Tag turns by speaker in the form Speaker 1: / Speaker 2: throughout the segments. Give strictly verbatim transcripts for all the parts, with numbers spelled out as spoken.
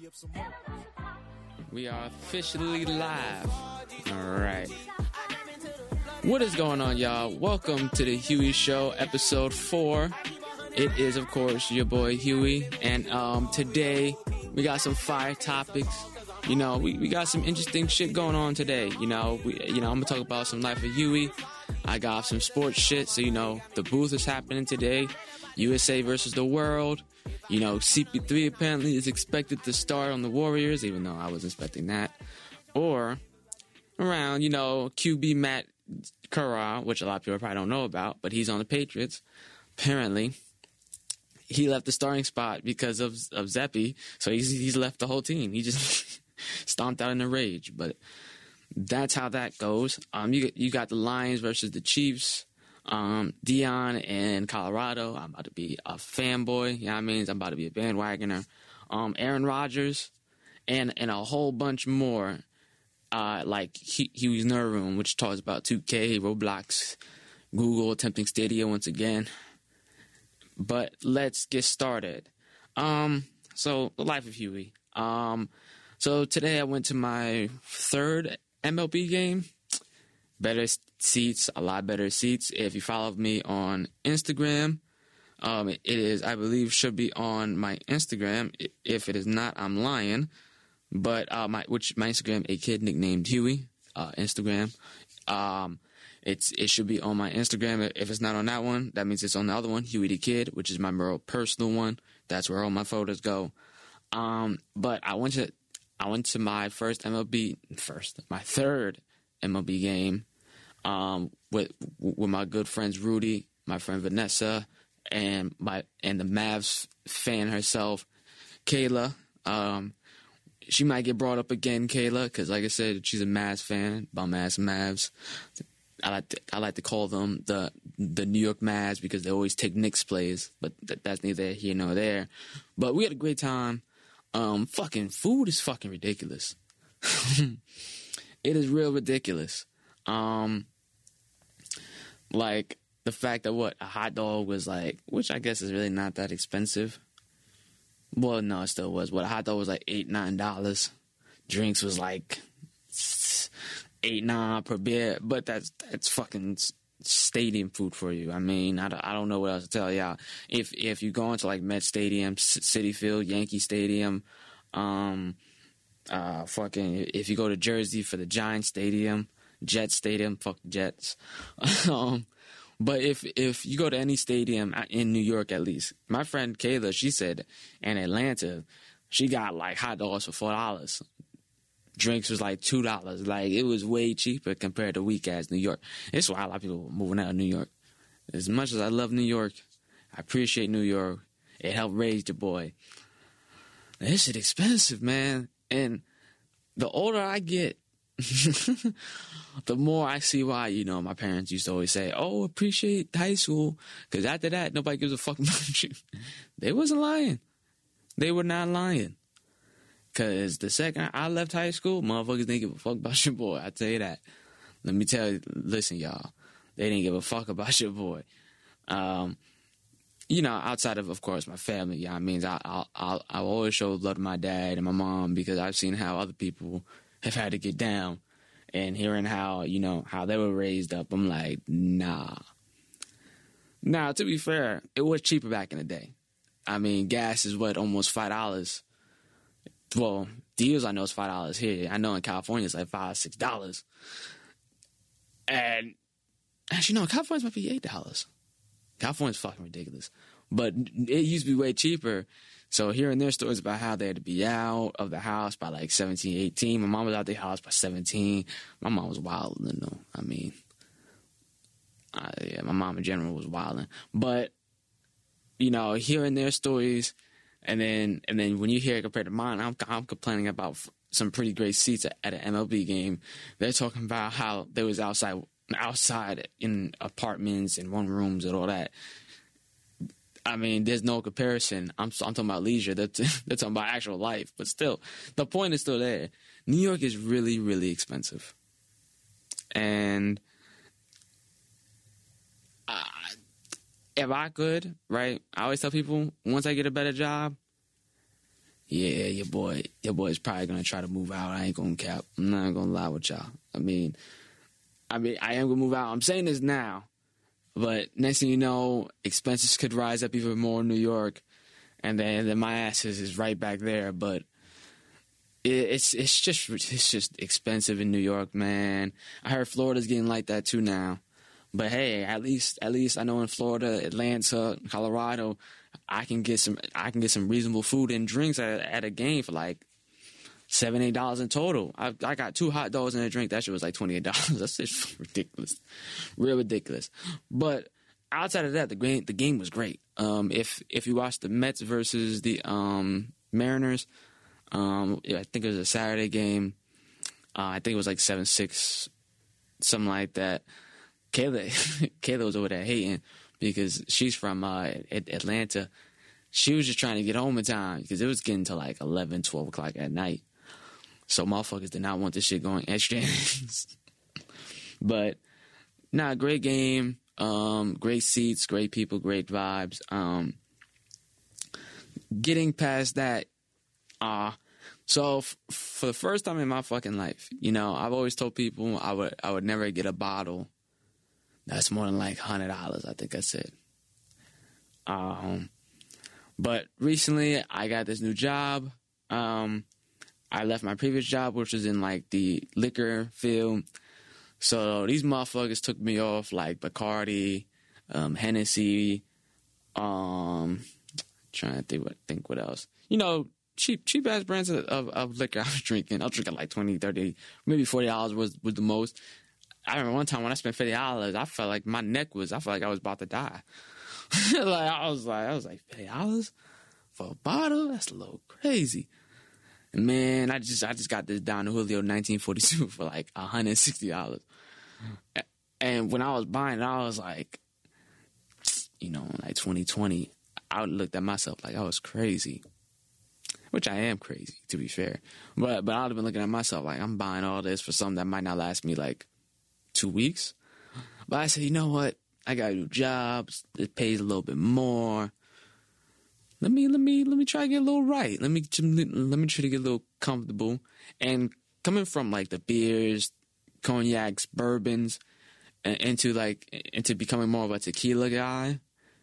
Speaker 1: We are officially live. All right. What is going on, y'all? Welcome to the Huey Show, episode four. It is, of course, your boy Huey, and um, today we got some fire topics. You know, we, we got some interesting shit going on today. You know, we, you know, I'm gonna talk about some life of Huey. I got some sports shit, so you know, the booth is happening today. U S A versus the world. You know, C P three apparently is expected to start on the Warriors, even though I was expecting that. Or around, you know, Q B Matt Corral, which a lot of people probably don't know about, but he's on the Patriots. Apparently, he left the starting spot because of of Zeppy, so he's he's left the whole team. He just stomped out in a rage, but that's how that goes. Um, you you got the Lions versus the Chiefs. Um, Dion in Colorado. I'm about to be a fanboy. You know what I mean? I'm about to be a bandwagoner. Um, Aaron Rodgers and and a whole bunch more. Uh, like Huey's Nerd Room, which talks about two K, Roblox, Google attempting Stadia once again. But let's get started. Um, so the life of Huey. Um, so today I went to my third M L B game. Better seats, a lot better seats. If you follow me on Instagram, um, it is, I believe, should be on my Instagram. If it is not, I'm lying. But uh, my which my Instagram, a kid nicknamed Huey, uh, Instagram. Um, it's it should be on my Instagram. If it's not on that one, that means it's on the other one, Huey the Kid, which is my more personal one. That's where all my photos go. Um, but I went to I went to my first M L B, first my third M L B game. Um, with with my good friends Rudy, my friend Vanessa, and my and the Mavs fan herself, Kayla. Um, she might get brought up again, Kayla, because like I said, she's a Mavs fan, bum ass Mavs. I like to, I like to call them the the New York Mavs because they always take Knicks plays, but th- that's neither here nor there. But we had a great time. Um, fucking food is fucking ridiculous. It is real ridiculous. Um, like the fact that what a hot dog was like, which I guess is really not that expensive. Well, no, it still was. What a hot dog was like eight, nine dollars. Drinks was like eight, nine per beer. But that's that's fucking stadium food for you. I mean, I don't, I don't know what else to tell y'all. If if you go into like Met Stadium, Citi Field, Yankee Stadium, um, uh, fucking if you go to Jersey for the Giants Stadium. Jet Stadium, fuck Jets. um, but if if you go to any stadium in New York, at least, my friend Kayla, she said in Atlanta, she got like hot dogs for four dollars. Drinks was like two dollars. Like it was way cheaper compared to weak ass New York. It's why a lot of people are moving out of New York. As much as I love New York, I appreciate New York. It helped raise the boy. This shit expensive, man. And the older I get, the more I see why, you know, my parents used to always say, oh, appreciate high school, because after that, nobody gives a fuck about you. They wasn't lying. They were not lying. Because the second I left high school, motherfuckers didn't give a fuck about your boy. I tell you that. Let me tell you, listen, y'all. They didn't give a fuck about your boy. Um, you know, outside of, of course, my family, yeah, I mean, I, I, I, I always show love to my dad and my mom because I've seen how other people have had to get down, and hearing how, you know, how they were raised up, I'm like, nah. Now, to be fair, it was cheaper back in the day. I mean, gas is what, almost five dollars. Well, diesel I know is five dollars here. I know in California it's like five, six dollars. And actually, no, California might be eight dollars. California's fucking ridiculous. But it used to be way cheaper. So hearing their stories about how they had to be out of the house by like seventeen, eighteen. My mom was out the house by seventeen. My mom was wilding, though. I mean, uh, yeah, my mom in general was wilding. But, you know, hearing their stories, and then and then when you hear it compared to mine, I'm, I'm complaining about some pretty great seats at, at an M L B game. They're talking about how they was outside, outside in apartments and one rooms and all that. I mean, there's no comparison. I'm, I'm talking about leisure. They're, t- they're talking about actual life. But still, the point is still there. New York is really, really expensive. And uh, if I could, right, I always tell people, once I get a better job, yeah, your boy, your boy is probably gonna try to move out. I ain't gonna cap. I'm not gonna lie with y'all. I mean, I mean, I am gonna move out. I'm saying this now, but next thing you know, expenses could rise up even more in New York, and then then my ass is, is right back there. But it, it's it's just it's just expensive in New York, man. I heard Florida's getting like that too now. But hey, at least at least I know in Florida, Atlanta, Colorado, I can get some I can get some reasonable food and drinks at, at a game for like seven, eight dollars in total. I I got two hot dogs and a drink. That shit was like twenty eight dollars. That's just ridiculous, real ridiculous. But outside of that, the game the game was great. Um, if if you watched the Mets versus the um, Mariners, um, I think it was a Saturday game. Uh, I think it was like seven six, something like that. Kayla, Kayla was over there hating because she's from uh, Atlanta. She was just trying to get home in time because it was getting to like eleven, twelve o'clock at night. So motherfuckers did not want this shit going extra innings. But, nah, great game. Um, great seats, great people, great vibes. Um, getting past that, uh, so f- for the first time in my fucking life, you know, I've always told people I would I would never get a bottle that's more than like one hundred dollars, I think I said. Um, but recently, I got this new job. Um, I left my previous job, which was in like the liquor field. So these motherfuckers took me off like Bacardi, um, Hennessy, um, trying to think what think what else. You know, cheap cheap ass brands of, of, of liquor I was drinking. I was drinking like twenty, thirty, maybe forty dollars was, was the most. I remember one time when I spent fifty dollars, I felt like my neck was, I felt like I was about to die. like I was like, I was like, fifty dollars for a bottle? That's a little crazy. And man, I just, I just got this Don Julio nineteen forty-two for like one hundred sixty dollars. And when I was buying it, I was like, you know, like twenty twenty, I looked at myself like I was crazy. Which I am crazy, to be fair. But, but I would have been looking at myself like, I'm buying all this for something that might not last me like two weeks. But I said, you know what? I got to do jobs. It pays a little bit more. Let me, let me, let me try to get a little right. Let me, let me try to get a little comfortable. And coming from like the beers, cognacs, bourbons, and into like, into becoming more of a tequila guy,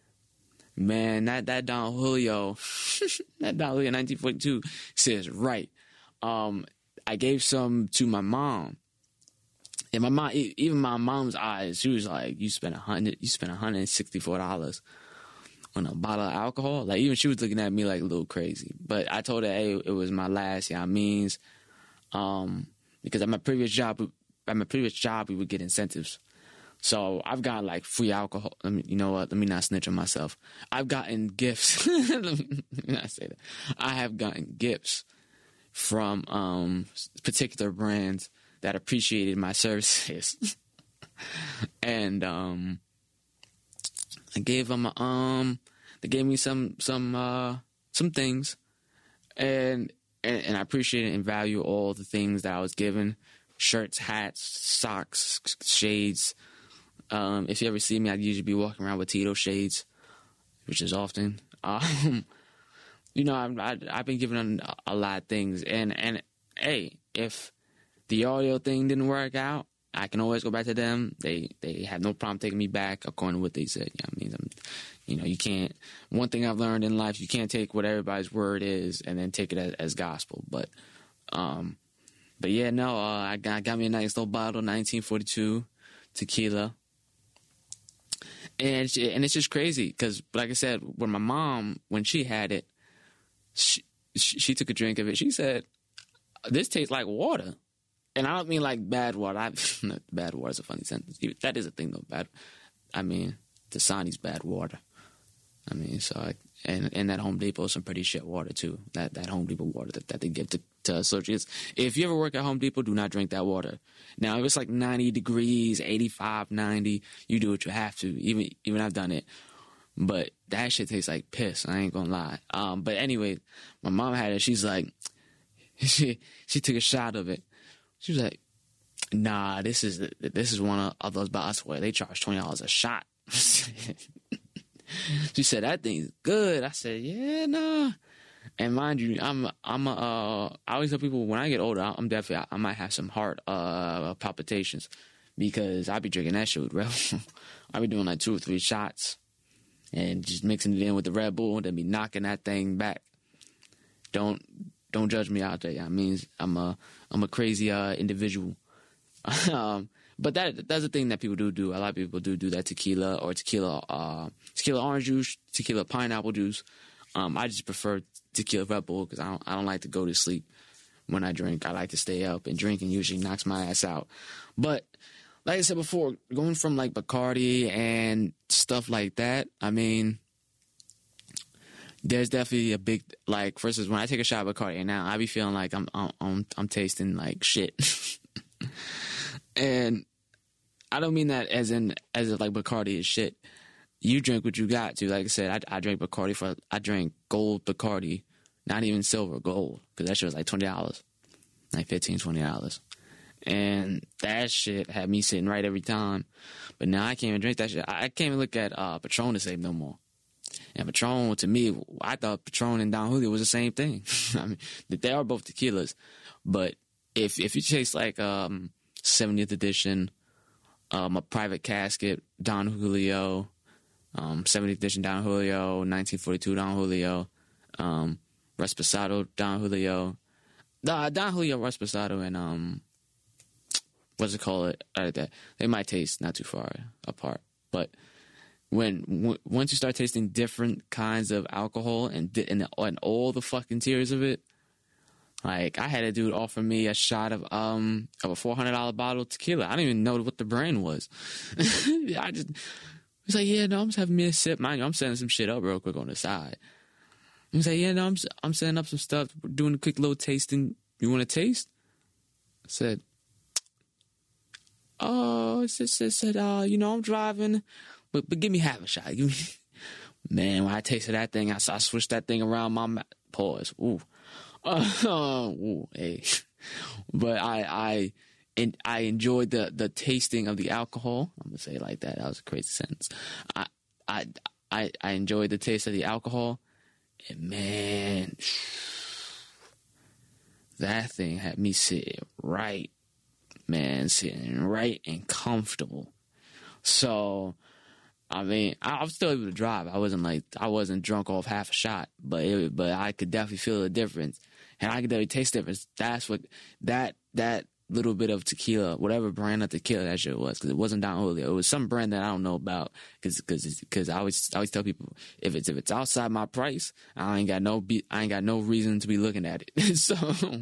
Speaker 1: man, that, that Don Julio, that Don Julio nineteen forty-two says right. Um, I gave some to my mom. And my mom, even my mom's eyes, she was like, "You spent a hundred, you spent one hundred sixty-four dollars on a bottle of alcohol." Like even she was looking at me like a little crazy. But I told her, "Hey, it was my last, yeah, means, um, because at my previous job, at my previous job, we would get incentives. So I've got like free alcohol. Let me, you know what? Let me not snitch on myself. I've gotten gifts. let, me, let me not say that. I have gotten gifts from um particular brands that appreciated my services. and um, I gave them um, they gave me some some uh, some things, and, and and I appreciate and value all the things that I was given: shirts, hats, socks, shades. Um, if you ever see me, I'd usually be walking around with Tito shades, which is often. Um, you know, I've, I've been given a, a lot of things, and and hey, if the audio thing didn't work out, I can always go back to them. They they had no problem taking me back according to what they said. You know what I mean? I'm, you know, you can't. One thing I've learned in life, you can't take what everybody's word is and then take it as, as gospel. But, um, but yeah, no, uh, I got got me a nice little bottle, nineteen forty-two tequila, and she, and it's just crazy because, like I said, when my mom when she had it, she she, she took a drink of it. She said, "This tastes like water." And I don't mean like bad water. I, bad water is a funny sentence. That is a thing, though. Bad. I mean, Dasani's bad water. I mean, so I, and and that Home Depot is some pretty shit water too. That that Home Depot water that, that they give to, to associates. If you ever work at Home Depot, do not drink that water. Now, if it's like ninety degrees, eighty-five, ninety, you do what you have to. Even even I've done it. But that shit tastes like piss. I ain't gonna lie. Um, but anyway, my mom had it. She's like, she she took a shot of it. She was like, "Nah, this is this is one of those bottles where they charge twenty dollars a shot." She said, "That thing's good." I said, "Yeah, nah." And mind you, I'm I'm uh I always tell people when I get older, I'm definitely I might have some heart uh palpitations because I be drinking that shit with Red Bull. I be doing like two or three shots and just mixing it in with the Red Bull, then be knocking that thing back. Don't don't judge me out there. I mean, I'm a I'm a crazy uh individual. um, but that that's the thing that people do do. A lot of people do do that tequila or tequila uh tequila orange juice, tequila pineapple juice. Um, I just prefer tequila Red Bull because I don't, I don't like to go to sleep when I drink. I like to stay up, and drinking usually knocks my ass out. But like I said before, going from like Bacardi and stuff like that, I mean, there's definitely a big, like, for instance, when I take a shot of Bacardi now, I be feeling like I'm I'm I'm, I'm tasting like shit. And I don't mean that as in as if like Bacardi is shit. You drink what you got to. Like I said, I, I drank Bacardi for, I drank gold Bacardi, not even silver, gold, because that shit was like twenty dollars, like fifteen dollars, twenty dollars. And that shit had me sitting right every time. But now I can't even drink that shit. I, I can't even look at uh, Patron to save no more. And Patron, to me, I thought Patron and Don Julio was the same thing. I mean, they are both tequilas. But if if you taste like um, seventieth edition, um, a private casket, Don Julio, Um, seventieth edition Don Julio, nineteen forty-two Don Julio, um, Reposado Don Julio, uh, Don Julio Reposado, and um, what's it called? Uh, that they might taste not too far apart, but when w- once you start tasting different kinds of alcohol and di- and, and all the fucking tiers of it, like I had a dude offer me a shot of um of a four hundred dollar bottle of tequila. I didn't even know what the brand was. I just. He's like, yeah, no, I'm just having me a sip. Mind you, I'm setting some shit up real quick on the side. He's like, yeah, no, I'm I'm setting up some stuff, doing a quick little tasting. You want to taste? I said, oh, it said, said, said uh, you know, I'm driving, but but give me half a shot. Give me, man, when I tasted that thing, I, I switched that thing around my mouth. Pause. Ooh, uh, ooh, hey, but I I. And I enjoyed the, the tasting of the alcohol. I'm gonna say it like that. That was a crazy sentence. I I I I enjoyed the taste of the alcohol, and man, that thing had me sitting right, man, sitting right and comfortable. So, I mean, I, I was still able to drive. I wasn't like I wasn't drunk off half a shot, but it, but I could definitely feel the difference, and I could definitely taste the difference. That's what that that. little bit of tequila, whatever brand of tequila that shit was, because it wasn't Don Julio. It was some brand that I don't know about, because because because I always I always tell people if it's if it's outside my price, I ain't got no be, I ain't got no reason to be looking at it. So,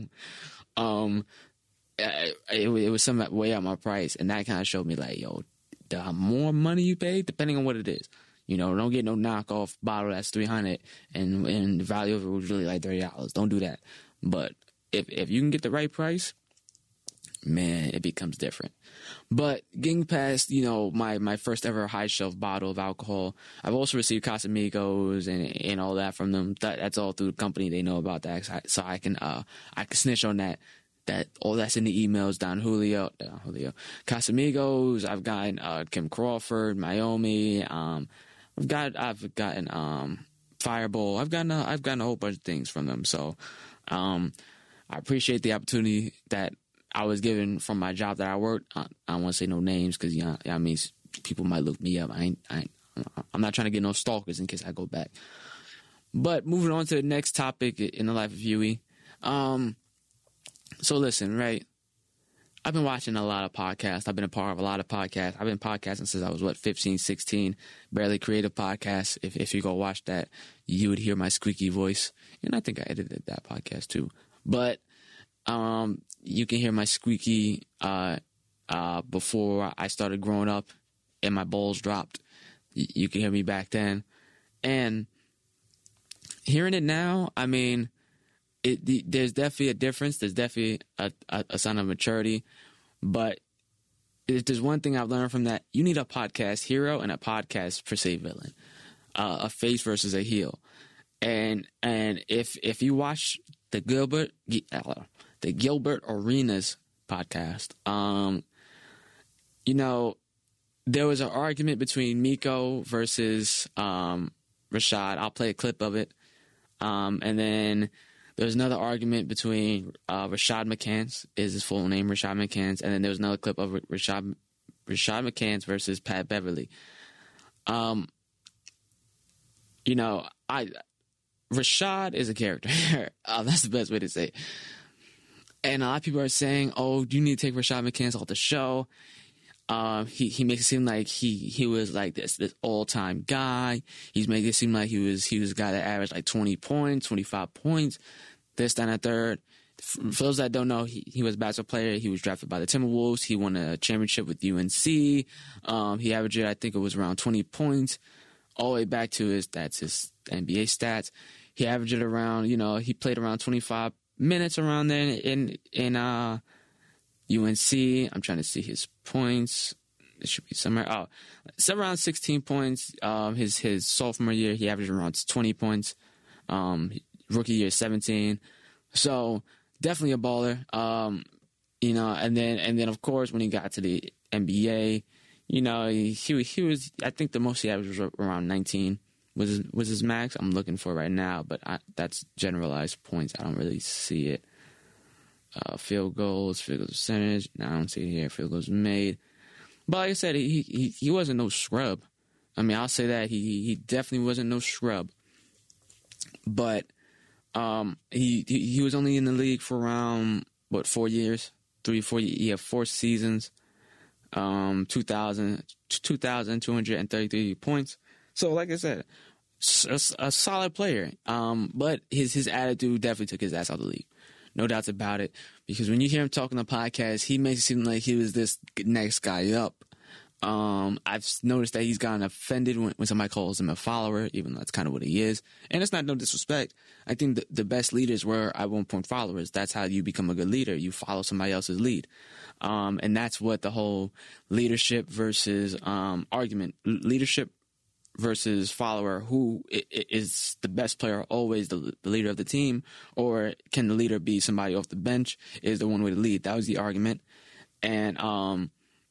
Speaker 1: um, it, it, it was some way out my price, and that kind of showed me like, yo, the more money you pay, depending on what it is, you know, don't get no knockoff bottle that's three hundred and and the value of it was really like thirty dollars. Don't do that. But if if you can get the right price, man, it becomes different. But getting past, you know, my, my first ever high shelf bottle of alcohol, I've also received Casamigos and and all that from them. That, that's all through the company. They know about that, so I can uh I can snitch on that. That all that's in the emails. Don Julio, Don Julio, Casamigos. I've gotten uh, Kim Crawford, Miami. Um, I've got I've gotten um Fireball. I've gotten a, I've gotten a whole bunch of things from them. So, um, I appreciate the opportunity that I was given from my job that I worked. I, I don't want to say no names because, you know, I mean, people might look me up. I ain't, I ain't, I'm not trying to get no stalkers in case I go back. But moving on to the next topic in the life of Huey. Um, so listen, right? I've been watching a lot of podcasts. I've been a part of a lot of podcasts. I've been podcasting since I was, what, fifteen, sixteen. Barely Creative Podcast. If if you go watch that, you would hear my squeaky voice. And I think I edited that podcast too. But um, you can hear my squeaky uh, uh, before I started growing up and my balls dropped. Y- you can hear me back then. And hearing it now, I mean, it, the, there's definitely a difference. There's definitely a, a, a sign of maturity. But if there's one thing I've learned from that, you need a podcast hero and a podcast per se villain, uh, a face versus a heel. And and if if you watch the Gilbert the Gilbert Arenas podcast, um, you know, there was an argument between Miko versus um, Rashad. I'll play a clip of it. Um, and then there's another argument between uh, Rashad McCants, is his full name Rashad McCants, and then there was another clip of Rashad Rashad McCants versus Pat Beverly. Um, you know, I Rashad is a character. uh, that's the best way to say it. And a lot of people are saying, "Oh, you need to take Rashad McCants off the show." Um, he he makes it seem like he he was like this this all time guy. He's making it seem like he was he was a guy that averaged like twenty points, twenty five points, this, that, and a third. For those that don't know, he, he was a basketball player. He was drafted by the Timberwolves. He won a championship with U N C. Um, he averaged, I think it was around twenty points, all the way back to his stats, his N B A stats. He averaged around, you know, he played around twenty-five minutes around there in in uh, U N C. I'm trying to see his points. It should be somewhere. Oh, it's around sixteen points. Um, his his sophomore year, he averaged around twenty points. Um, rookie year, seventeen. So definitely a baller. Um, you know, and then and then of course when he got to the N B A, you know, he he, he was. I think the most he averaged was around nineteen. Was his, was his max? I'm looking for it right now, but I, that's generalized points. I don't really see it. Uh, field goals, field goals percentage. No, I don't see it here. Field goals made. But like I said, he he he wasn't no scrub. I mean, I'll say that he he definitely wasn't no scrub. But um, he, he he was only in the league for around what four years, three four yeah four seasons. Um, two thousand two thousand two hundred thirty-three points. So, like I said, a, a solid player. Um, but his his attitude definitely took his ass out of the league. No doubts about it. Because when you hear him talking on the podcast, he makes it seem like he was this next guy up. Um, I've noticed that he's gotten offended when, when somebody calls him a follower, even though that's kind of what he is. And it's not no disrespect. I think the, the best leaders were at one point followers. That's how you become a good leader. You follow somebody else's lead. Um, and that's what the whole leadership versus um, argument, leadership versus follower, who is the best player always the, the leader of the team, or can the leader be somebody off the bench, is the one way to lead. That was the argument. And um,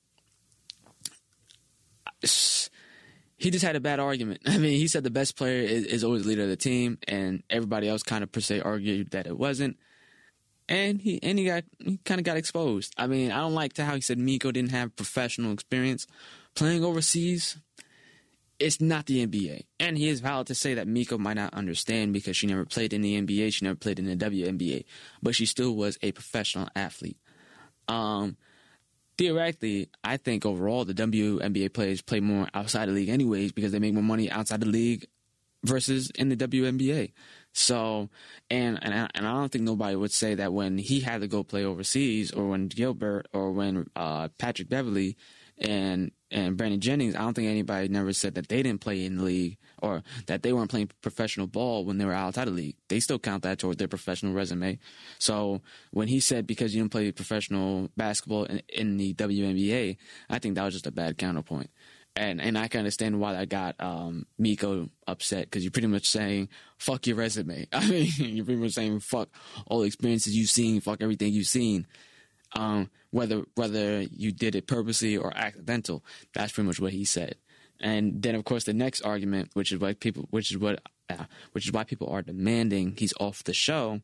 Speaker 1: he just had a bad argument. I mean, he said the best player is, is always the leader of the team, and everybody else kind of per se argued that it wasn't. And he and he got he kind of got exposed. I mean, I don't like to how he said Miko didn't have professional experience playing overseas. It's not the N B A. And he is valid to say that Miko might not understand because she never played in the N B A. She never played in the W N B A. But she still was a professional athlete. Um, theoretically, I think overall the W N B A players play more outside the league anyways because they make more money outside the league versus in the W N B A. So, and and I, and I don't think nobody would say that when he had to go play overseas, or when Gilbert, or when uh, Patrick Beverly and and Brandon Jennings, I don't think anybody never said that they didn't play in the league or that they weren't playing professional ball when they were outside of the league. They still count that toward their professional resume. So when he said because you didn't play professional basketball in, in the W N B A, I think that was just a bad counterpoint. And and I can understand why that got um, Miko upset, because you're pretty much saying, fuck your resume. I mean, you're pretty much saying, fuck all the experiences you've seen, fuck everything you've seen. Um, whether whether you did it purposely or accidental, that's pretty much what he said. And then, of course, the next argument, which is why people, which is what, uh, which is why people are demanding he's off the show,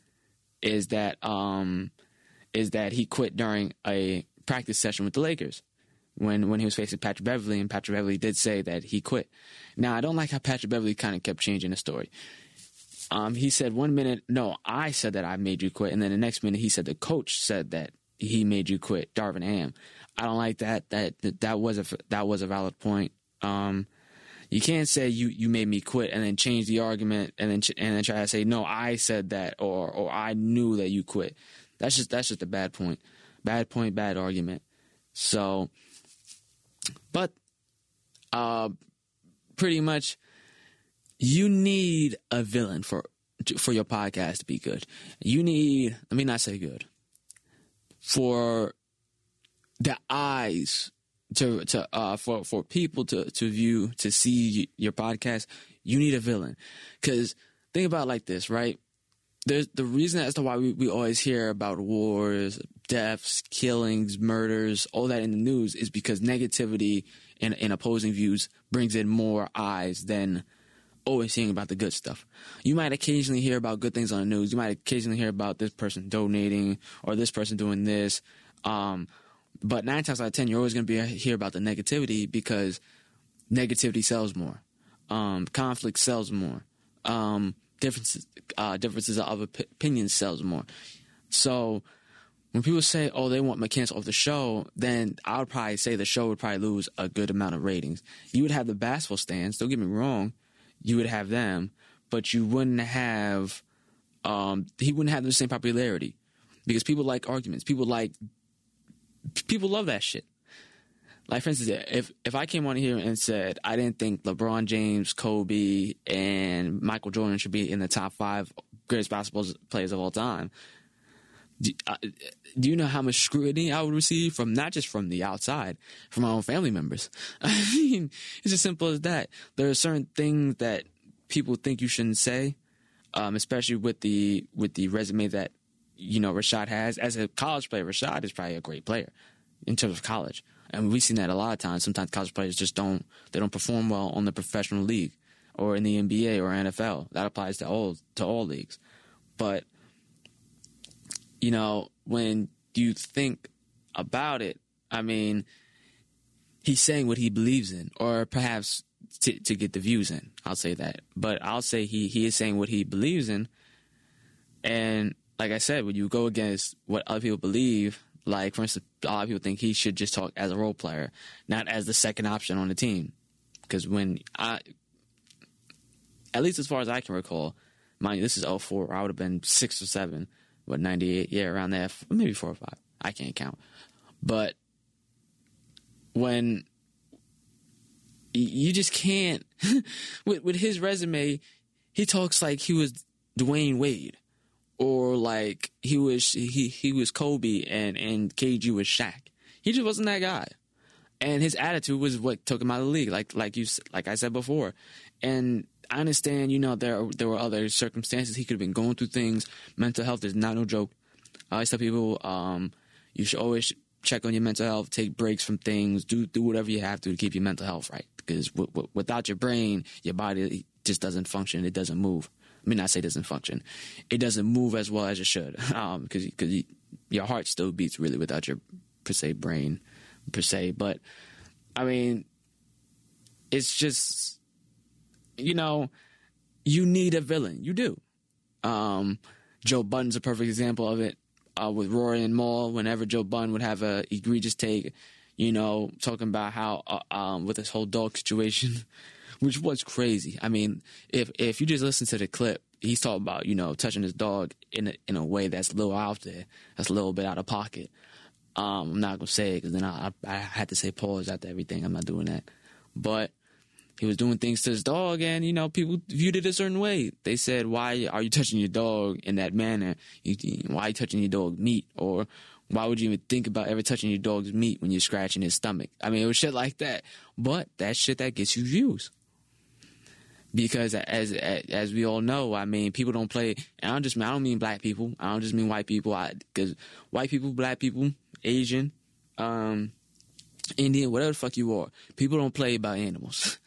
Speaker 1: is that um, is that he quit during a practice session with the Lakers when when he was facing Patrick Beverly, and Patrick Beverly did say that he quit. Now, I don't like how Patrick Beverly kind of kept changing the story. Um, he said one minute, no, I said that I made you quit, and then the next minute he said the coach said that he made you quit, Darvin Ham. I don't like that. That that, that was a that was a valid point. Um, you can't say you, you made me quit and then change the argument and then and then try to say no, I said that, or or I knew that you quit. That's just that's just a bad point. Bad point, bad argument. So, but uh, pretty much, you need a villain for for your podcast to be good. You need, let me not say good, for the eyes to to uh for for people to to view, to see your podcast. You need a villain, because think about it like this, right? There's the reason as to why we, we always hear about wars, deaths, killings, murders, all that in the news is because negativity and, and opposing views brings in more eyes than always hearing about the good stuff. You might occasionally hear about good things on the news. You might occasionally hear about this person donating or this person doing this. Um, but nine times out of ten, you're always going to be hear about the negativity because negativity sells more. Um, conflict sells more. Um, differences, uh, differences of op- opinions sells more. So when people say, oh, they want McCants off the show, then I would probably say the show would probably lose a good amount of ratings. You would have the basketball stands, don't get me wrong, you would have them, but you wouldn't have, um, he wouldn't have the same popularity because people like arguments. People like, people love that shit. Like, for instance, if, if I came on here and said I didn't think LeBron James, Kobe, and Michael Jordan should be in the top five greatest basketball players of all time, do, uh, do you know how much scrutiny I would receive from not just from the outside, from my own family members? I mean, it's as simple as that. There are certain things that people think you shouldn't say, um, especially with the with the resume that, you know, Rashad has. As a college player, Rashad is probably a great player in terms of college. And we've seen that a lot of times. Sometimes college players just don't they don't perform well on the professional league or in the N B A or N F L. That applies to all to all leagues. But you know, when you think about it, I mean, he's saying what he believes in, or perhaps to, to get the views in. I'll say that. But I'll say he, he is saying what he believes in. And like I said, when you go against what other people believe, like, for instance, a lot of people think he should just talk as a role player, not as the second option on the team. Because when I, at least as far as I can recall, mind you, this is oh four, I would have been six or seven. What, ninety-eight? Yeah, around there. Maybe four or five. I can't count. But when you just can't, with, with his resume, he talks like he was Dwayne Wade, or like he was he he was Kobe and and K G was Shaq. He just wasn't that guy, and his attitude was what took him out of the league. Like like you like I said before, and I understand, you know, there there were other circumstances. He could have been going through things. Mental health is not no joke. I always tell people, um, you should always check on your mental health, take breaks from things, do do whatever you have to to keep your mental health right. Because w- w- without your brain, your body just doesn't function. It doesn't move. I mean, not say it doesn't function. It doesn't move as well as it should. Um, because because your heart still beats really without your per se brain per se. But I mean, it's just. You know, you need a villain. You do. Um, Joe Budden's a perfect example of it. Uh, with Rory and Maul, whenever Joe Budden would have a egregious take, you know, talking about how uh, um, with this whole dog situation, which was crazy. I mean, if if you just listen to the clip, he's talking about, you know, touching his dog in a, in a way that's a little out there, that's a little bit out of pocket. Um, I'm not gonna say it because then I, I I had to say pause after everything. I'm not doing that, but. He was doing things to his dog, and, you know, people viewed it a certain way. They said, why are you touching your dog in that manner? You, why are you touching your dog's meat? Or why would you even think about ever touching your dog's meat when you're scratching his stomach? I mean, it was shit like that. But that's shit that gets you views. Because as as, as we all know, I mean, people don't play. And I don't just I don't mean black people. I don't just mean white people. Because white people, black people, Asian, um, Indian, whatever the fuck you are, people don't play by animals.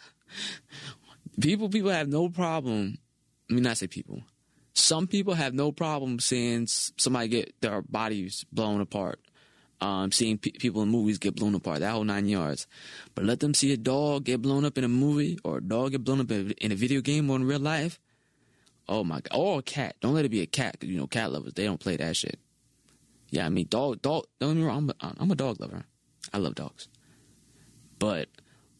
Speaker 1: People, people have no problem. I mean, not say people. Some people have no problem seeing somebody get their bodies blown apart. Um, seeing pe- people in movies get blown apart. That whole nine yards. But let them see a dog get blown up in a movie, or a dog get blown up in, in a video game or in real life. Oh my god! Or a cat. Don't let it be a cat, because you know cat lovers, they don't play that shit. Yeah, I mean, dog, dog. Don't get me wrong. I'm a, I'm a dog lover. I love dogs. But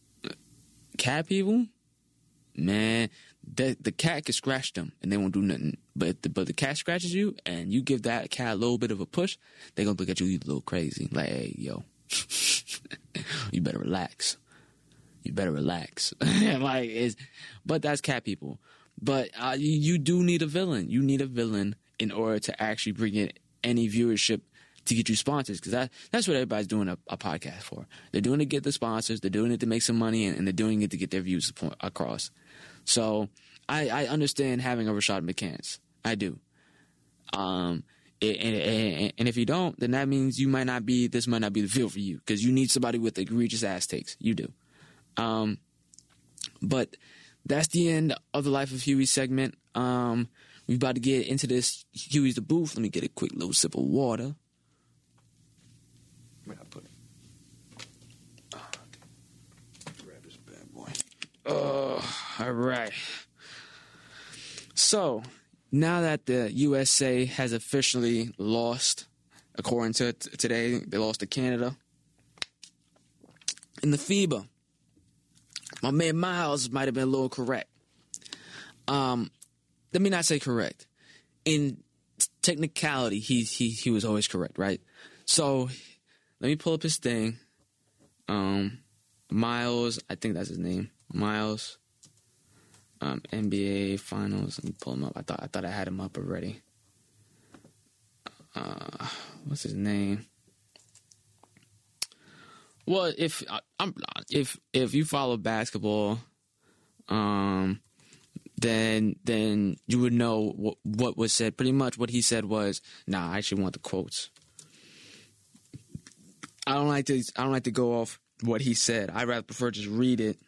Speaker 1: cat people, man, the the cat can scratch them and they won't do nothing. But if the, but the cat scratches you and you give that cat a little bit of a push, they gonna look at you a little crazy. Like, hey, yo, you better relax. You better relax. Like, it's, but that's cat people. But uh, you, you do need a villain. You need a villain in order to actually bring in any viewership to get you sponsors, because that, that's what everybody's doing a, a podcast for. They're doing it to get the sponsors, they're doing it to make some money, and, and they're doing it to get their views across. So I, I understand having a Rashad McCants. I do. Um, and, and, and if you don't, then that means you might not be, this might not be the field for you, because you need somebody with egregious ass takes. You do. Um, but that's the end of the Life of Huey segment. Um, we're about to get into this Huey's the Booth. Let me get a quick little sip of water. Where did I put it? Oh, grab this bad boy. Oh, all right. So, now that the U S A has officially lost, according to t- today, they lost to Canada. In the FIBA, my man Miles might have been a little correct. Um, let me not say correct. In technicality, he he he was always correct, right? So let me pull up his thing. Um, Miles, I think that's his name. Miles. Um, N B A Finals. Let me pull him up. I thought I thought I had him up already. Uh, what's his name? Well, if I'm if if you follow basketball, um, then then you would know what, what was said. Pretty much what he said was, "Nah, I actually want the quotes. I don't like to I don't like to go off what he said. I'd rather prefer just read it,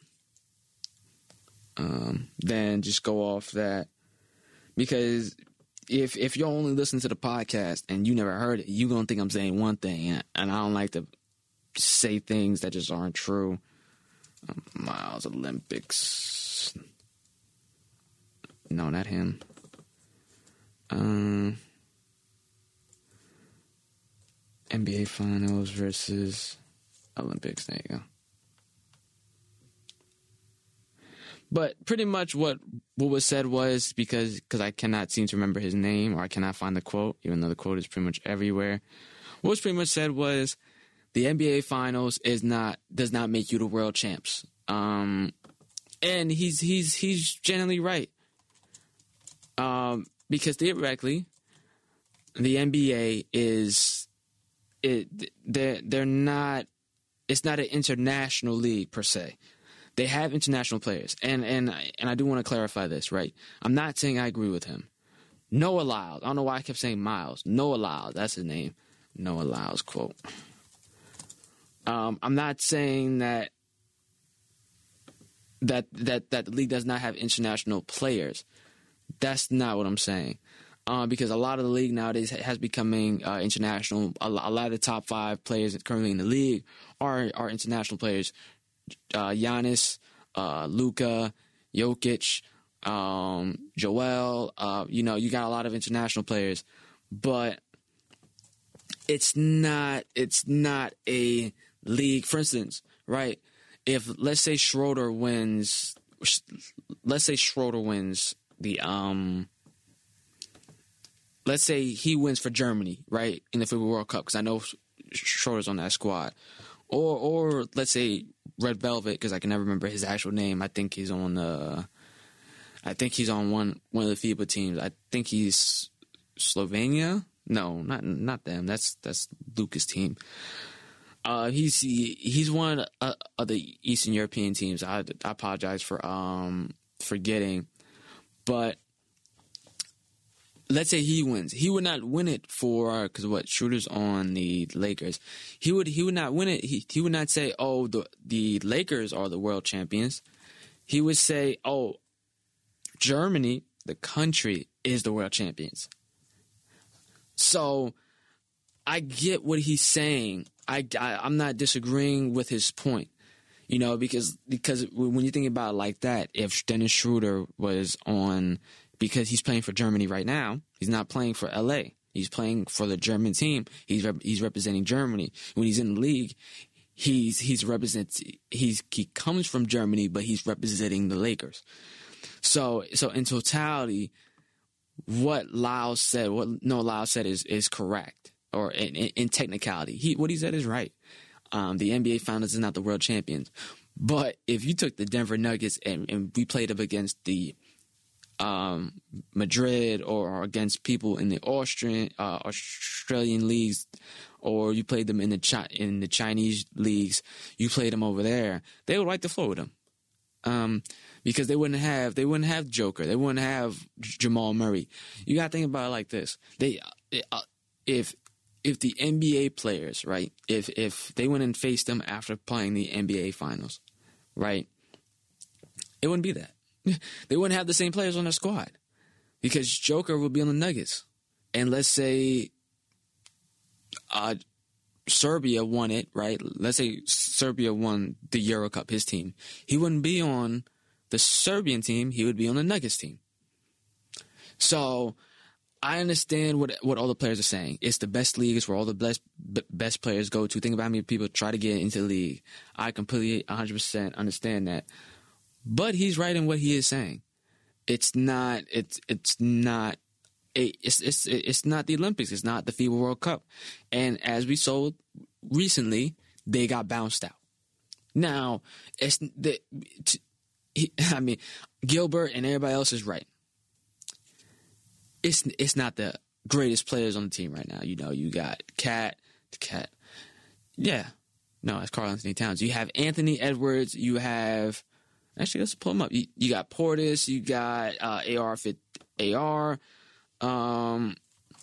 Speaker 1: um, than just go off that, because." If if you're only listening to the podcast and you never heard it, you're going to think I'm saying one thing, and, and I don't like to say things that just aren't true. Um, Miles Olympics. No, not him. Um, N B A Finals versus Olympics. There you go. But pretty much what, what was said was, because because I cannot seem to remember his name, or I cannot find the quote, even though the quote is pretty much everywhere. What was pretty much said was, the N B A Finals is not does not make you the world champs. Um, and he's he's he's generally right. Um, because theoretically, the N B A is it they're they're not it's not an international league per se. They have international players, and and and I do want to clarify this, right? I'm not saying I agree with him. Noah Lyles. I don't know why I kept saying Miles. Noah Lyles. That's his name. Noah Lyles quote. Um, I'm not saying that that that that the league does not have international players. That's not what I'm saying. Uh, because a lot of the league nowadays has becoming uh, international. A, a lot of the top five players currently in the league are are international players. Uh, Giannis, uh, Luka, Jokic, um, Joel. Uh, you know, you got a lot of international players, but it's not. It's not a league. For instance, right? If let's say Schroeder wins, let's say Schroeder wins the um. Let's say he wins for Germany, right, in the FIBA World Cup, because I know Schroeder's on that squad, or or let's say Red Velvet, because I can never remember his actual name. I think he's on the, I think he's on one one of the FIBA teams. I think he's Slovenia. No, not not them. That's that's Lucas' team. Uh, he's he, he's one of, of the Eastern European teams. I, I apologize for um forgetting, but let's say he wins. He would not win it for because what Schroeder's on the Lakers. He would he would not win it. He he would not say, oh, the the Lakers are the world champions. He would say, oh, Germany, the country, is the world champions. So I get what he's saying. I, I I'm not disagreeing with his point. You know, because because when you think about it like that, if Dennis Schroeder was on. Because he's playing for Germany right now. He's not playing for L A. He's playing for the German team. He's rep- he's representing Germany. When he's in the league, he's he's represents he's he comes from Germany, but he's representing the Lakers. So so in totality, what Lyles said, what Noah Lyles said is is correct, or in, in, in technicality, he what he said is right. Um, the N B A Finals is not the world champions, but if you took the Denver Nuggets and, and we played up against the Um, Madrid or against people in the Austrian uh, Australian leagues, or you played them in the Chi- in the Chinese leagues, you played them over there, they would wipe the floor with them, um, because they wouldn't have they wouldn't have Joker, they wouldn't have Jamal Murray. You got to think about it like this: they uh, if if the N B A players, right, if if they went and faced them after playing the N B A Finals, right, it wouldn't be that. they wouldn't have the same players on their squad because Joker would be on the Nuggets. And let's say uh, Serbia won it, right? Let's say Serbia won the Euro Cup, his team. He wouldn't be on the Serbian team. He would be on the Nuggets team. So I understand what what all the players are saying. It's the best league. It's where all the best best players go to. Think about how many people try to get into the league. I completely one hundred percent understand that. But he's right in what he is saying. It's not. It's it's not. It's it's it's not the Olympics. It's not the FIBA World Cup. And as we saw recently, they got bounced out. Now, it's the. I mean, Gilbert and everybody else is right. It's it's not the greatest players on the team right now. You know, you got Cat, Cat. Yeah. No, it's Karl-Anthony Towns. You have Anthony Edwards. You have... Actually, let's pull him up. You, you got Portis. You got uh, A R Fit A R. Um,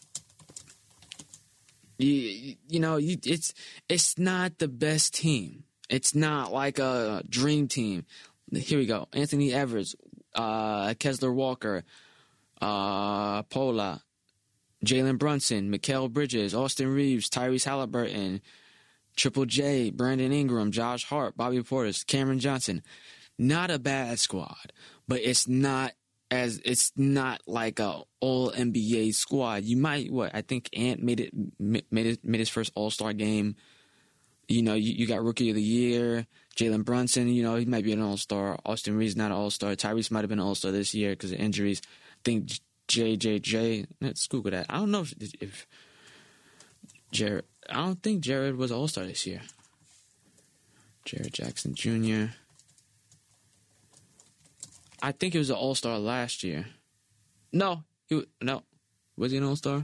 Speaker 1: you, you know, you, it's it's not the best team. It's not like a dream team. Here we go. Anthony Edwards, uh, Kessler Walker, Uh, Pola, Jalen Brunson, Mikal Bridges, Austin Reeves, Tyrese Halliburton, Triple J, Brandon Ingram, Josh Hart, Bobby Portis, Cameron Johnson. Not a bad squad, but it's not as it's not like a all N B A squad. You might what I think Ant made it made it made his first All Star game. You know, you, you got Rookie of the Year, Jalen Brunson. You know, he might be an All Star. Austin Reeves not an All Star. Tyrese might have been an All Star this year because of injuries. I think J J J. Let's Google that. I don't know if, if Jared. I don't think Jared was an All Star this year. Jared Jackson Junior I think he was an All Star last year. No, he no. Was he an All Star?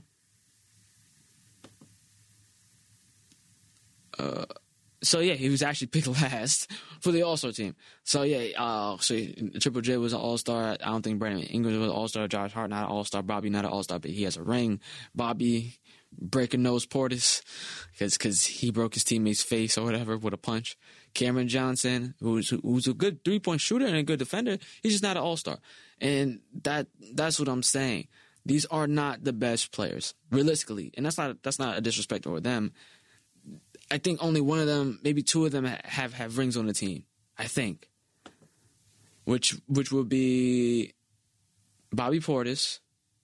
Speaker 1: Uh, so yeah, he was actually picked last for the All Star team. So yeah, uh, so Triple J was an All Star. I don't think Brandon Ingram was an All Star. Josh Hart not an All Star. Bobby not an All Star, but he has a ring. Bobby breaking nose Portis because because he broke his teammate's face or whatever with a punch. Cameron Johnson, who's who's a good three point shooter and a good defender, he's just not an All Star, and that that's what I'm saying. These are not the best players realistically, and that's not that's not a disrespect toward them. I think only one of them, maybe two of them, have, have rings on the team. I think, which which would be Bobby Portis,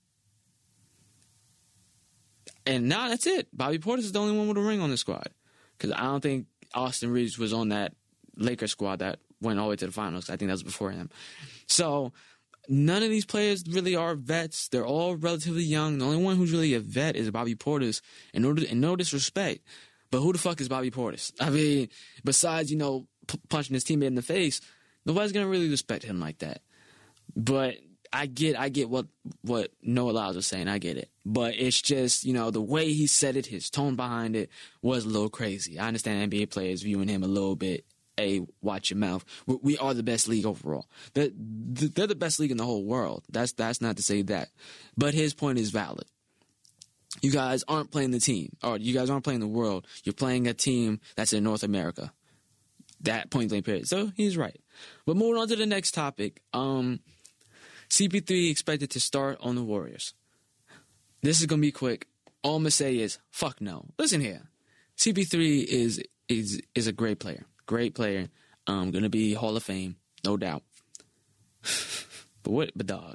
Speaker 1: and now that's it. Bobby Portis is the only one with a ring on the squad because I don't think Austin Reeves was on that Lakers squad that went all the way to the finals. I think that was before him. So none of these players really are vets. They're all relatively young. The only one who's really a vet is Bobby Portis. And no, and no disrespect. But who the fuck is Bobby Portis? I mean, besides, you know, p- punching his teammate in the face, nobody's going to really respect him like that. But I get I get what, what Noah Lyles was saying. I get it. But it's just, you know, the way he said it, his tone behind it was a little crazy. I understand N B A players viewing him a little bit, hey, watch your mouth. We, we are the best league overall. They're, they're the best league in the whole world. That's, that's not to say that. But his point is valid. You guys aren't playing the team, or you guys aren't playing the world. You're playing a team that's in North America. That point blank period. So he's right. But moving on to the next topic. Um, C P three expected to start on the Warriors. This is gonna be quick. All I'm gonna say is fuck no. Listen here. C P three is is is a great player. Great player. Um, gonna be Hall of Fame, no doubt. but what? But dog,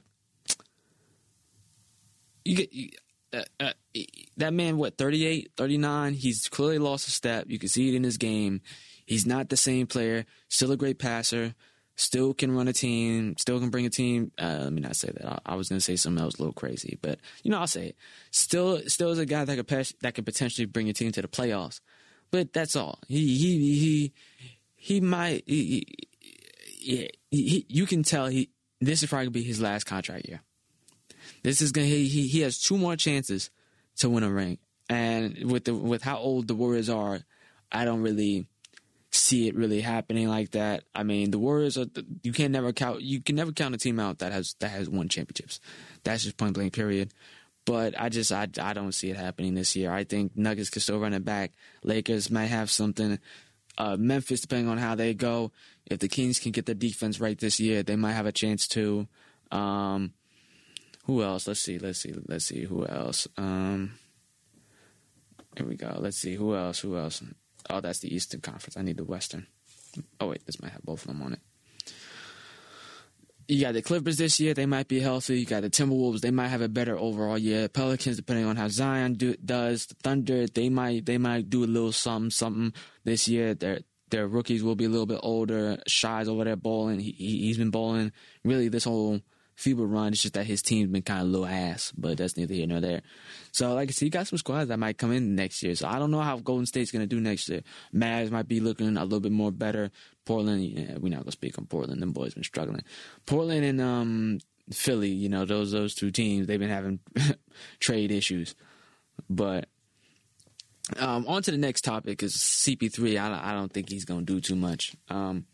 Speaker 1: you get. You, Uh, uh, that man, what, thirty-eight, thirty-nine? He's clearly lost a step. You can see it in his game. He's not the same player. Still a great passer. Still can run a team. Still can bring a team. Uh, let me not say that. I, I was going to say something that was a little crazy, but you know, I'll say it. Still, still is a guy that could pass, that could potentially bring a team to the playoffs. But that's all. He he he he might. He, he, he, you can tell he. This is probably gonna be his last contract year. This is gonna he, he he has two more chances to win a ring, and with the with how old the Warriors are, I don't really see it really happening like that. I mean, the Warriors are you can never count you can never count a team out that has that has won championships. That's just point blank period. But I just I, I don't see it happening this year. I think Nuggets can still run it back. Lakers might have something. Uh, Memphis, depending on how they go, if the Kings can get their defense right this year, they might have a chance to. Um, who else? Let's see. Let's see. Let's see. Who else? Um, here we go. Let's see. Who else? Who else? Oh, that's the Eastern Conference. I need the Western. Oh, wait. This might have both of them on it. You got the Clippers this year. They might be healthy. You got the Timberwolves. They might have a better overall year. Pelicans, depending on how Zion do, does. The Thunder, they might they might do a little something something this year. Their their rookies will be a little bit older. Shy's over there bowling. He, he he's been bowling really this whole FIBA run. It's just that his team's been kind of low ass, but that's neither here nor there. So, like I said, you got some squads that might come in next year. So I don't know how Golden State's going to do next year. Mavs might be looking a little bit more better. Portland, yeah, we're not going to speak on Portland. Them boys been struggling. Portland and um, Philly, you know, those those two teams, they've been having trade issues. But um, on to the next topic is C P three. I, I don't think he's going to do too much. Um,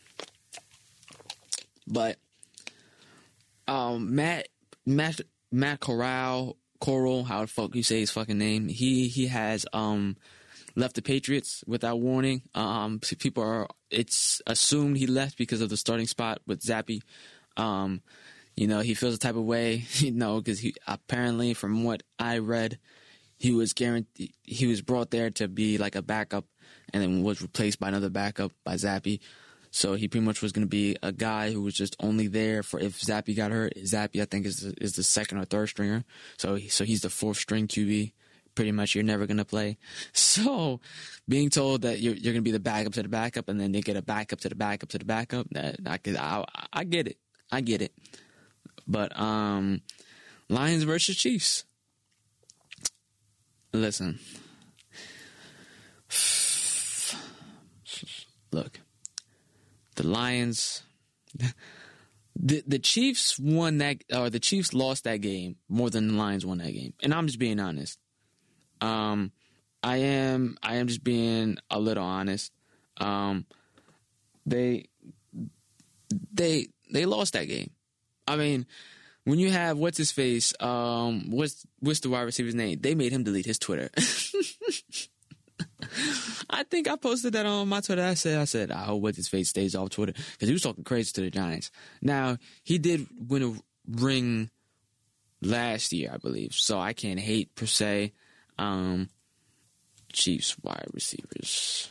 Speaker 1: but um, Matt Matt Matt Corral, Coral, how the fuck you say his fucking name? He he has um left the Patriots without warning. Um, people are it's assumed he left because of the starting spot with Zappe. Um, you know, he feels a type of way, you know, because he apparently, from what I read, he was guaranteed he was brought there to be like a backup, and then was replaced by another backup by Zappe. So he pretty much was going to be a guy who was just only there for if Zappe got hurt. Zappe, I think, is the, is the second or third stringer. So so he's the fourth string Q B. Pretty much, you're never going to play. So being told that you're you're going to be the backup to the backup, and then they get a backup to the backup to the backup, that I could I, I get it, I get it. But um, Lions versus Chiefs. Listen, look. The Lions, the the Chiefs won that, or the Chiefs lost that game more than the Lions won that game, and I'm just being honest. Um, I am I am just being a little honest. Um, they they they lost that game. I mean, when you have what's his face, um, what's what's the wide receiver's name? They made him delete his Twitter. I think I posted that on my Twitter. I said, I said, I hope what's his face stays off Twitter, because he was talking crazy to the Giants. Now, he did win a ring last year, I believe, so I can't hate per se. Um, Chiefs wide receivers.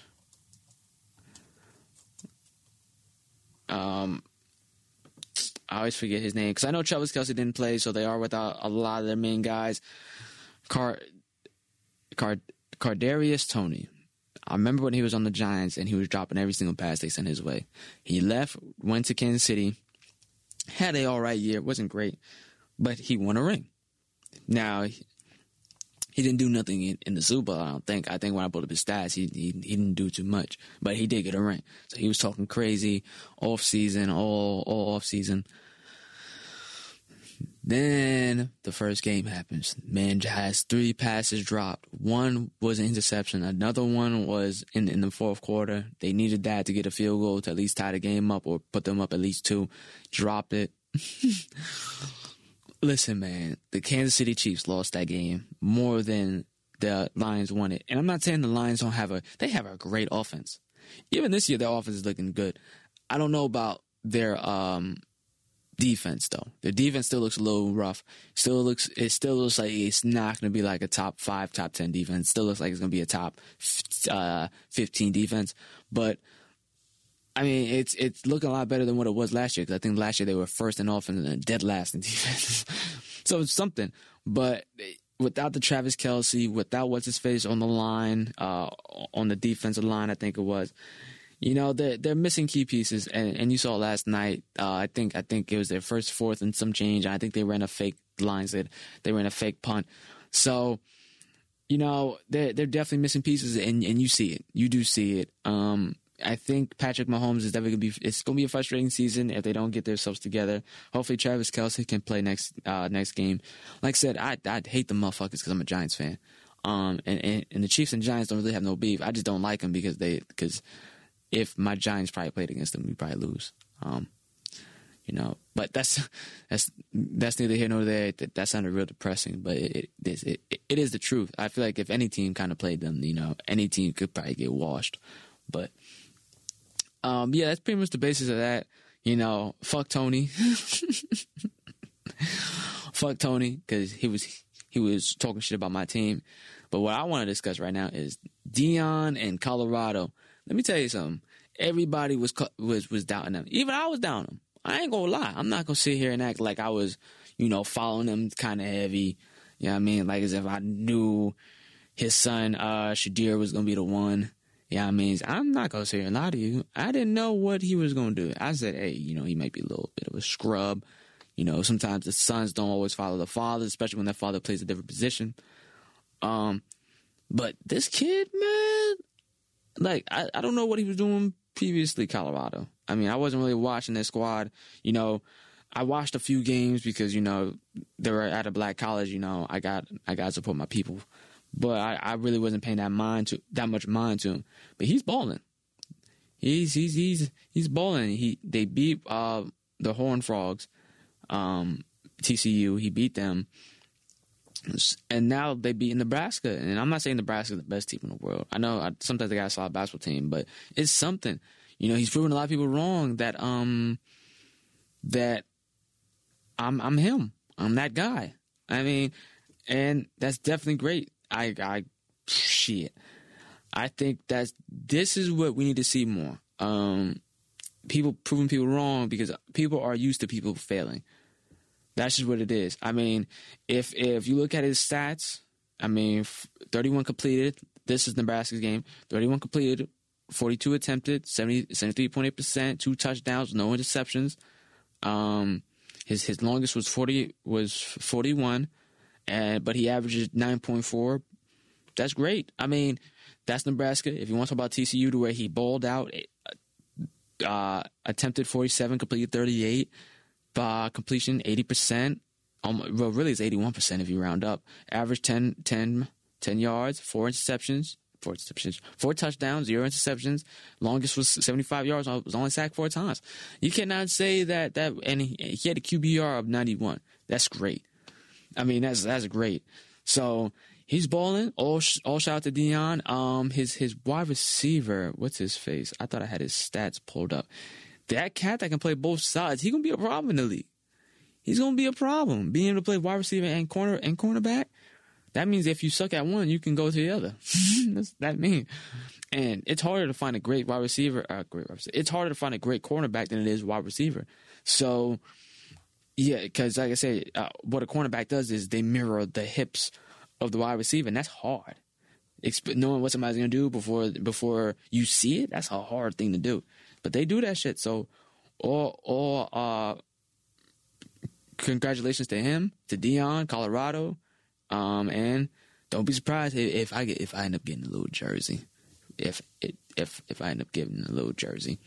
Speaker 1: Um, I always forget his name because I know Travis Kelce didn't play, so they are without a lot of their main guys. Car, Car, Kadarius Toney. I remember when he was on the Giants and he was dropping every single pass they sent his way. He left, went to Kansas City, had a all right year. It wasn't great, but he won a ring. Now, he didn't do nothing in, in the Super Bowl, I don't think. I think when I pulled up his stats, he, he he didn't do too much, but he did get a ring. So he was talking crazy off season, all all off season. Then the first game happens. Man has three passes dropped. One was an interception. Another one was in, in the fourth quarter. They needed that to get a field goal to at least tie the game up or put them up at least two. Dropped it. Listen, man, the Kansas City Chiefs lost that game more than the Lions won it. And I'm not saying the Lions don't have a – they have a great offense. Even this year, their offense is looking good. I don't know about their um, defense, though. Their defense still looks a little rough. Still looks It still looks like it's not going to be like a top five, top ten defense. It still looks like it's going to be a top uh, fifteen defense. But – I mean, it's it's looking a lot better than what it was last year, because I think last year they were first in offense and dead last in defense. So it's something. But without the Travis Kelce, without what's-his-face on the line, uh, on the defensive line, I think it was, you know, they're, they're missing key pieces. And, and you saw last night, uh, I think I think it was their first fourth and some change. I think they ran a fake line, said they ran a fake punt. So, you know, they're, they're definitely missing pieces, and, and you see it. You do see it. Um I think Patrick Mahomes is definitely going to be – it's going to be a frustrating season if they don't get themselves together. Hopefully Travis Kelce can play next uh, next game. Like I said, I I hate the motherfuckers because I'm a Giants fan. Um, and, and, and the Chiefs and Giants don't really have no beef. I just don't like them because they because if my Giants probably played against them, we'd probably lose. Um, you know, but that's that's that's neither here nor there. That, that sounded real depressing, but it it, it it it is the truth. I feel like if any team kind of played them, you know, any team could probably get washed. But Um, yeah, that's pretty much the basis of that. You know, fuck Tony. Fuck Tony, because he was he was talking shit about my team. But what I want to discuss right now is Deion and Colorado. Let me tell you something. Everybody was was was doubting them. Even I was doubting them. I ain't gonna lie. I'm not gonna sit here and act like I was, you know, following them kind of heavy. You know what I mean? Like as if I knew his son, uh, Shadir, was gonna be the one. Yeah, you know I mean, I'm not gonna sit here and lie to you. I didn't know what he was gonna do. I said, hey, you know, he might be a little bit of a scrub. You know, sometimes the sons don't always follow the father, especially when their father plays a different position. Um, but this kid, man, like, I, I don't know what he was doing previously, Colorado. I mean, I wasn't really watching their squad. You know, I watched a few games because, you know, they were at a black college. You know, I got I got to support my people. But I, I really wasn't paying that mind to that much mind to him. But he's balling. He's he's he's he's balling. He they beat uh, the Horned Frogs. Um, T C U, he beat them, and now they beat Nebraska. And I'm not saying Nebraska is the best team in the world. I know I, sometimes they got a solid basketball team, but it's something. You know, he's proven a lot of people wrong that um that I'm I'm him. I'm that guy. I mean, and that's definitely great. I I shit. I think that's this is what we need to see more. Um, people proving people wrong because people are used to people failing. That's just what it is. I mean, if if you look at his stats, I mean, thirty-one completed. This is Nebraska's game. thirty-one completed, forty-two attempted, seventy, seventy-three point eight percent, two touchdowns, no interceptions. Um, his his longest was forty was forty-one, and but he averaged nine point four. That's great. I mean, that's Nebraska. If you want to talk about T C U, to where he balled out, uh, attempted forty-seven, completed thirty-eight. Uh, completion eighty percent. Um, well, really it's eighty-one percent if you round up. Average ten, ten, ten yards, four interceptions, four interceptions, four touchdowns, zero interceptions. Longest was seventy-five yards. Was only sacked four times. You cannot say that that. And he, he had a Q B R of ninety-one. That's great. I mean, that's that's great. So he's balling. All all shout out to Deion. Um, his his wide receiver. What's his face? I thought I had his stats pulled up. That cat that can play both sides, he's gonna be a problem in the league. He's gonna be a problem. Being able to play wide receiver and corner and cornerback, that means if you suck at one, you can go to the other. That's that mean. And it's harder to find a great wide receiver. Uh, great wide receiver. It's harder to find a great cornerback than it is wide receiver. So, yeah, because like I said, uh, what a cornerback does is they mirror the hips of the wide receiver, and that's hard. Exp- knowing what somebody's gonna do before before you see it, that's a hard thing to do. But they do that shit. So, all, all, uh, congratulations to him, to Deion, Colorado, um, and don't be surprised if I get if I end up getting a little jersey, if if if I end up getting a little jersey.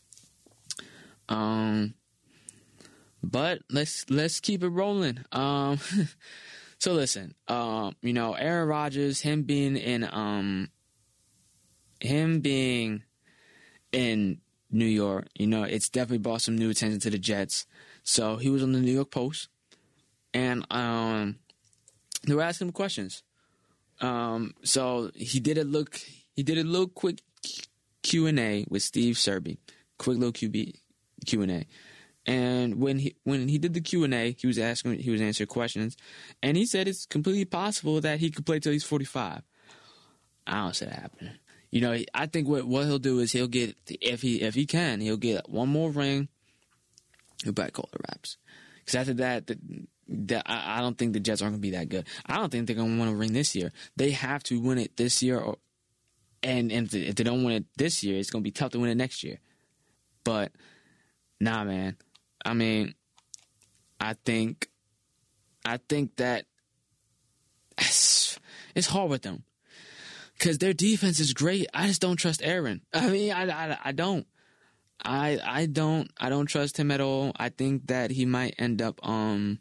Speaker 1: Um, but let's let's keep it rolling. Um, so listen, um, you know, Aaron Rodgers, him being in, um, him being in New York, you know, it's definitely brought some new attention to the Jets. So he was on the New York Post, and um, they were asking him questions. Um, so he did a look, he did a little quick Q and A with Steve Serby, quick little Q B Q and A. And when he when he did the Q and A, he was asking, he was answering questions, and he said it's completely possible that he could play till he's forty-five. I don't see that happening. You know, I think what, what he'll do is he'll get, if he if he can, he'll get one more ring. He'll back call the Raps. Because after that, the, the, I, I don't think the Jets are going to be that good. I don't think they're going to win a ring this year. They have to win it this year. Or, and, and if, they, if they don't win it this year, it's going to be tough to win it next year. But, nah, man. I mean, I think, I think that it's, it's hard with them. Because their defense is great. I just don't trust Aaron. I mean, I, I, I don't. I I don't I don't trust him at all. I think that he might end up um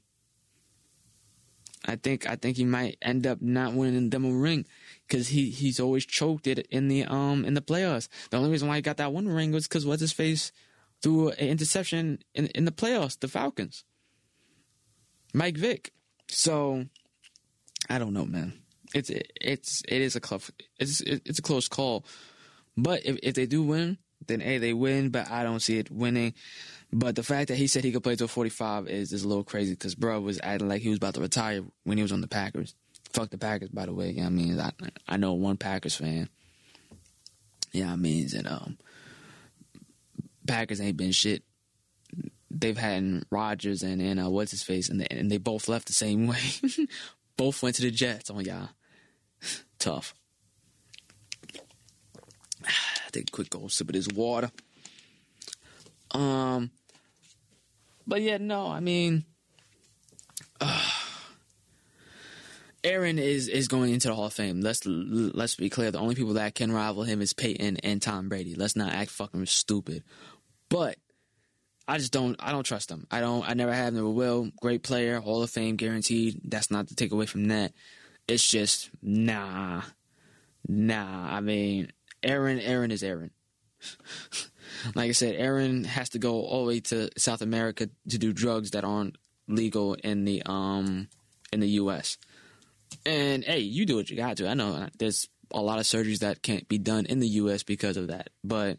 Speaker 1: I think I think he might end up not winning them a ring because he, he's always choked it in the um in the playoffs. The only reason why he got that one ring was because what's his face threw an interception in in the playoffs, the Falcons. Mike Vick. So I don't know, man. It's it's it is a close it's it's a close call, but if if they do win, then A, they win, but I don't see it winning. But the fact that he said he could play till forty-five is, is a little crazy because bro was acting like he was about to retire when he was on the Packers. Fuck the Packers, by the way. You know what I mean? I, I know one Packers fan. Yeah, I mean, and, um, Packers ain't been shit. They've had Rodgers and, and uh, what's his face, and they, and they both left the same way. Both went to the Jets. Oh, yeah. Tough. Take a quick go sip of this water. Um, but yeah, no, I mean, uh, Aaron is, is going into the Hall of Fame. Let's let's be clear. The only people that can rival him is Peyton and Tom Brady. Let's not act fucking stupid. But I just don't. I don't trust him. I don't. I never have. Never will. Great player, Hall of Fame guaranteed. That's not to take away from that. It's just nah, nah. I mean, Aaron. Aaron is Aaron. Like I said, Aaron has to go all the way to South America to do drugs that aren't legal in the um in the U S. And hey, you do what you got to. I know there's a lot of surgeries that can't be done in the U S because of that, but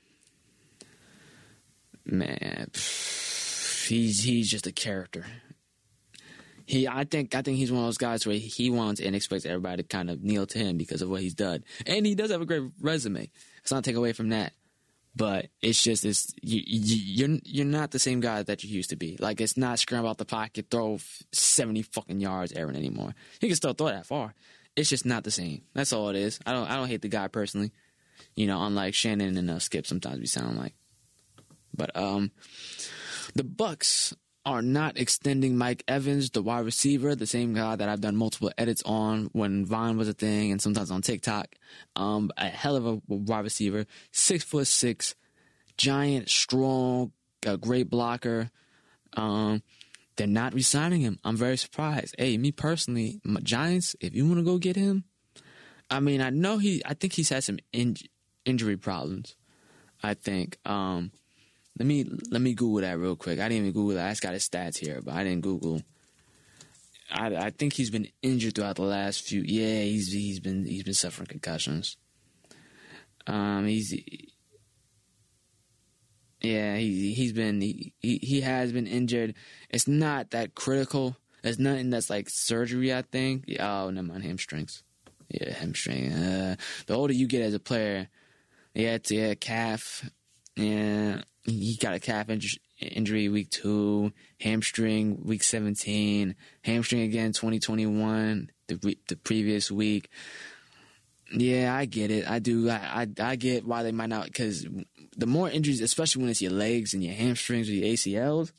Speaker 1: man, he's he's just a character. He, I think, I think he's one of those guys where he wants and expects everybody to kind of kneel to him because of what he's done, and he does have a great resume. Let's not take away from that. But it's just this, you, you, you're you're not the same guy that you used to be. Like, it's not scramble out the pocket, throw seventy fucking yards, Aaron, anymore. He can still throw that far. It's just not the same. That's all it is. I don't I don't hate the guy personally. You know, unlike Shannon and uh, Skip, sometimes we sound like. But um, the Bucks are not extending Mike Evans, the wide receiver, the same guy that I've done multiple edits on when Vine was a thing and sometimes on TikTok. Um, a hell of a wide receiver, six foot six, giant, strong, a great blocker. Um, they're not re-signing him. I'm very surprised. Hey, me personally, my Giants, if you want to go get him, I mean, I know he, I think he's had some in, injury problems. I think. Um, Let me let me Google that real quick. I didn't even Google that. I just got his stats here, but I didn't Google. I, I think he's been injured throughout the last few. Yeah, he's he's been he's been suffering concussions. Um, he's yeah he he's been he, he has been injured. It's not that critical. It's nothing that's like surgery, I think. Oh, never mind, hamstrings. Yeah, hamstring. Uh, the older you get as a player, yeah, it's yeah calf. Yeah. He got a calf injury week two, hamstring week seventeen, hamstring again twenty twenty-one, the the previous week. Yeah, I get it. I do. I, I, I get why they might not, because the more injuries, especially when it's your legs and your hamstrings or your A C Ls,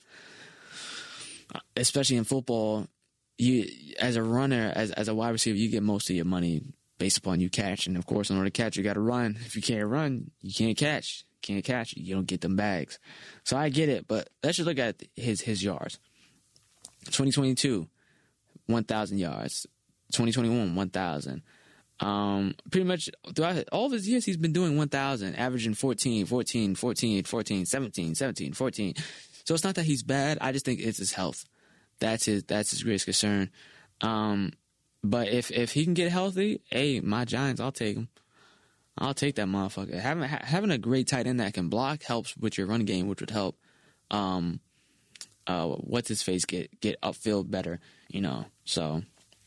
Speaker 1: especially in football, you as a runner, as as a wide receiver, you get most of your money based upon you catch. And of course, in order to catch, you got to run. If you can't run, you can't catch. Can't catch it, you don't get them bags. So I get it, but let's just look at his his yards. twenty twenty-two, one thousand yards. twenty twenty-one, one thousand. Um, pretty much throughout all of his years, he's been doing one thousand, averaging fourteen, fourteen, fourteen, fourteen, seventeen, seventeen, fourteen. So it's not that he's bad. I just think it's his health. That's his that's his greatest concern. Um, but if if he can get healthy, hey, my Giants, I'll take him. I'll take that motherfucker. Having having a great tight end that can block helps with your run game, which would help. Um, uh, what's his face get get upfield better, you know. So,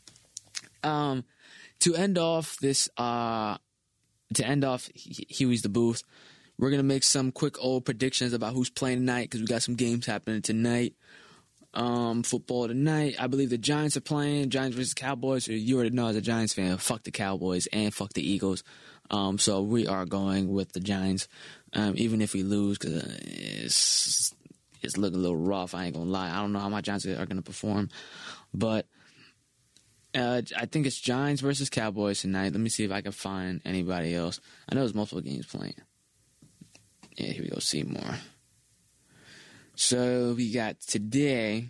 Speaker 1: um, to end off this, uh, to end off Huey's the Booth, we're gonna make some quick old predictions about who's playing tonight because we got some games happening tonight. Um, football tonight. I believe the Giants are playing. Giants versus Cowboys. You already know as a Giants fan, fuck the Cowboys and fuck the Eagles. Um, so we are going with the Giants, um, even if we lose, because uh, it's, it's looking a little rough. I ain't going to lie. I don't know how my Giants are going to perform, but uh, I think it's Giants versus Cowboys tonight. Let me see if I can find anybody else. I know there's multiple games playing. Yeah, here we go. See more. So we got today.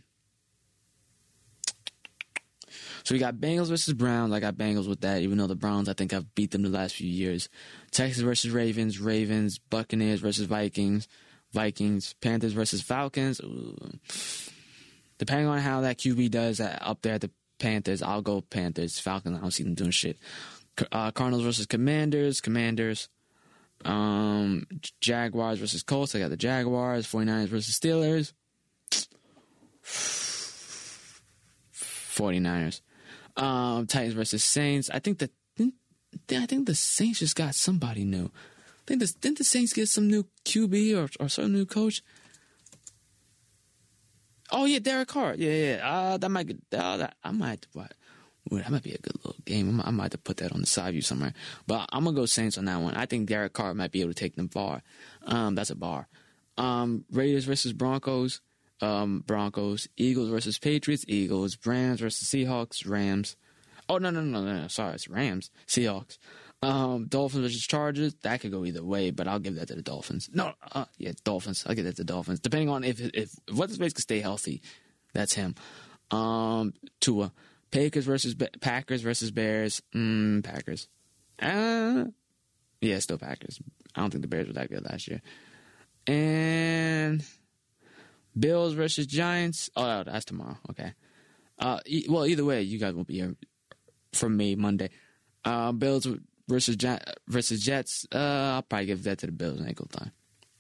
Speaker 1: So we got Bengals versus Browns. I got Bengals with that, even though the Browns, I think I've beat them the last few years. Texans versus Ravens. Ravens. Buccaneers versus Vikings. Vikings. Panthers versus Falcons. Ooh. Depending on how that Q B does up there at the Panthers, I'll go Panthers. Falcons, I don't see them doing shit. Uh, Cardinals versus Commanders. Commanders. Um, Jaguars versus Colts. I got the Jaguars. 49ers versus Steelers. 49ers. Um, Titans versus Saints. I think the I think the Saints just got somebody new. I think the, didn't the Saints get some new Q B or or some new coach? Oh yeah, Derek Carr. Yeah, yeah. Uh, that might get. Uh, that, I might have to what. Ooh, that might be a good little game. I might have to put that on the side view somewhere. But I'm going to go Saints on that one. I think Derek Carr might be able to take them far. Um, that's a bar. Um, Raiders versus Broncos. Um, Broncos. Eagles versus Patriots. Eagles. Rams versus Seahawks. Rams. Oh, no, no, no, no, no. Sorry, it's Rams. Seahawks. Um, Dolphins versus Chargers. That could go either way, but I'll give that to the Dolphins. No, uh, yeah, Dolphins. I'll give that to the Dolphins. Depending on if, if, if what's space can stay healthy. That's him. Um, Tua. Packers versus Packers versus Bears. Mm, Packers. Uh, yeah, still Packers. I don't think the Bears were that good last year. And Bills versus Giants. Oh, that's tomorrow. Okay. Uh, e- well, either way, you guys won't be here from me Monday. Uh, Bills versus Gi- versus Jets. Uh, I'll probably give that to the Bills in equal time.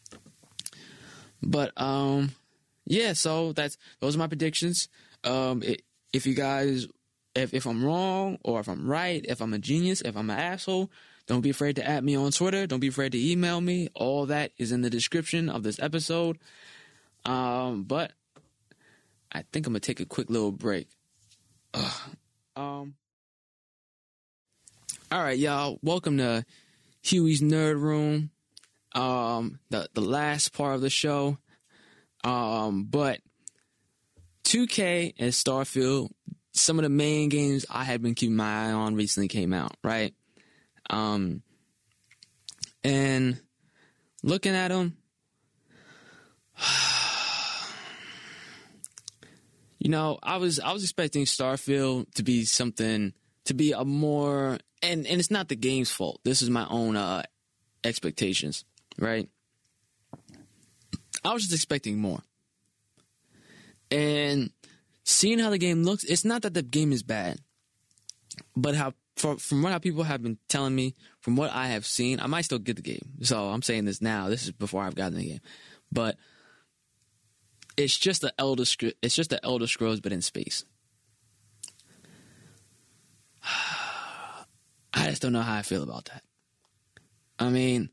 Speaker 1: But um, yeah. So that's those are my predictions. Um, it, if you guys. If if I'm wrong or if I'm right, if I'm a genius, if I'm an asshole, don't be afraid to add me on Twitter. Don't be afraid to email me. All that is in the description of this episode. Um, but I think I'm going to take a quick little break. Ugh. Um. All right, y'all. Welcome to Huey's Nerd Room. Um, the, the last part of the show. Um, but two K and Starfield, some of the main games I had been keeping my eye on recently came out, right? Um, and looking at them, you know, I was I was expecting Starfield to be something, to be a more, and, and it's not the game's fault. This is my own uh, expectations, right? I was just expecting more. And seeing how the game looks, it's not that the game is bad, but how from, from what how people have been telling me, from what I have seen, I might still get the game. So I'm saying this now. This is before I've gotten the game, but it's just the Elder it's just the Elder Scrolls, but in space. I just don't know how I feel about that. I mean,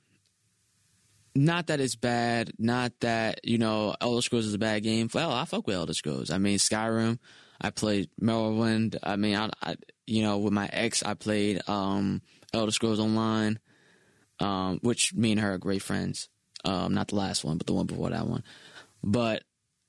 Speaker 1: not that it's bad, not that, you know, Elder Scrolls is a bad game. Well, I fuck with Elder Scrolls. I mean, Skyrim, I played Morrowind. I mean, I, I you know, with my ex, I played um, Elder Scrolls Online, um, which me and her are great friends. Um, not the last one, but the one before that one. But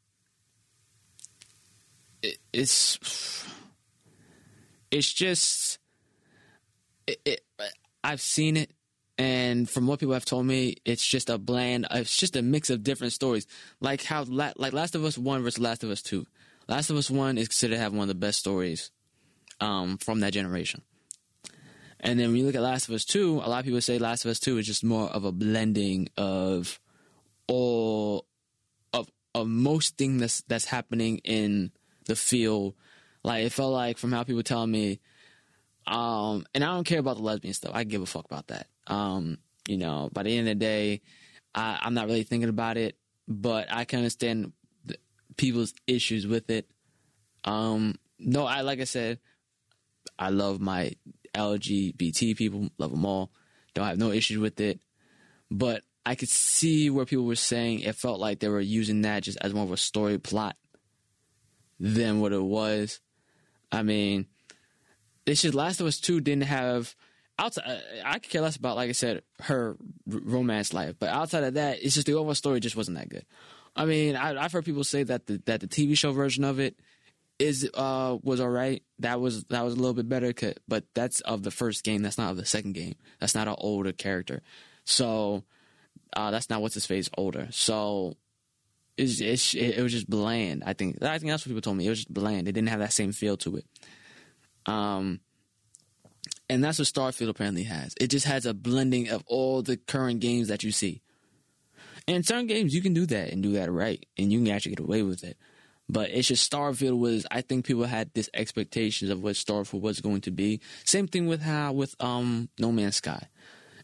Speaker 1: it, it's it's just it, it, I've seen it. And from what people have told me, it's just a bland, it's just a mix of different stories. Like how, like Last of Us one versus Last of Us two. Last of Us one is considered to have one of the best stories um, from that generation. And then when you look at Last of Us two, a lot of people say Last of Us two is just more of a blending of all, of, of most things that's, that's happening in the field. Like, it felt like, from how people tell me, um, and I don't care about the lesbian stuff. I give a fuck about that. Um, you know, by the end of the day, I, I'm not really thinking about it, but I can understand the, people's issues with it. Um, no, I like I said, I love my L G B T people, love them all. Don't have no issues with it, but I could see where people were saying it felt like they were using that just as more of a story plot than what it was. I mean, it's just Last of Us two didn't have. Outside, I could care less about, like I said, her r- romance life. But outside of that, it's just the overall story just wasn't that good. I mean, I, I've heard people say that the that the T V show version of it is uh was all right. That was that was a little bit better, but that's of the first game. That's not of the second game. That's not an older character. So uh, that's not what's his face older. So it's, it's, it, it was just bland. I think I think that's what people told me. It was just bland. It didn't have that same feel to it. Um. And that's what Starfield apparently has. It just has a blending of all the current games that you see. And in certain games, you can do that and do that right. And you can actually get away with it. But it's just Starfield was, I think people had this expectations of what Starfield was going to be. Same thing with how, with um No Man's Sky.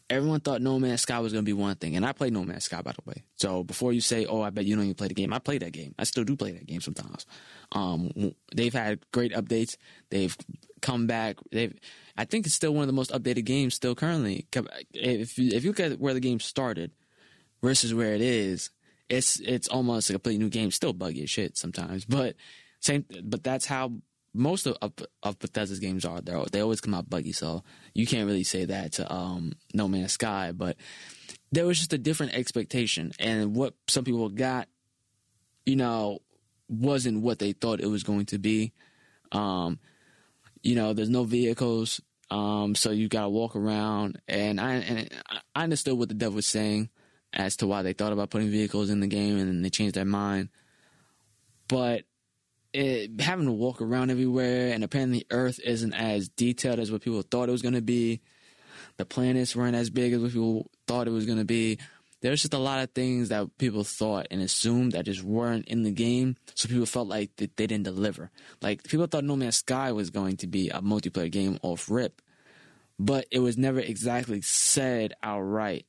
Speaker 1: everyone thought No Man's Sky was going to be one thing. And I played No Man's Sky, by the way. So before you say, oh, I bet you don't even play the game, I play that game. I still do play that game sometimes. Um, they've had great updates. They've come back. They've, I think it's still one of the most updated games still currently. If you, if you look at where the game started versus where it is, it's it's almost a completely new game. Still buggy as shit sometimes, but same. But that's how most of, of, of Bethesda's games are. They they always come out buggy, so you can't really say that to um, No Man's Sky. But there was just a different expectation, and what some people got, you know, wasn't what they thought it was going to be. Um, you know, there's no vehicles, um, so you gotta walk around, and I and I understood what the dev was saying as to why they thought about putting vehicles in the game, and then they changed their mind. But It, having to walk around everywhere, and apparently Earth isn't as detailed as what people thought it was going to be. The planets weren't as big as what people thought it was going to be. There's just a lot of things that people thought and assumed that just weren't in the game, so people felt like that they didn't deliver. Like, people thought No Man's Sky was going to be a multiplayer game off rip, but it was never exactly said outright.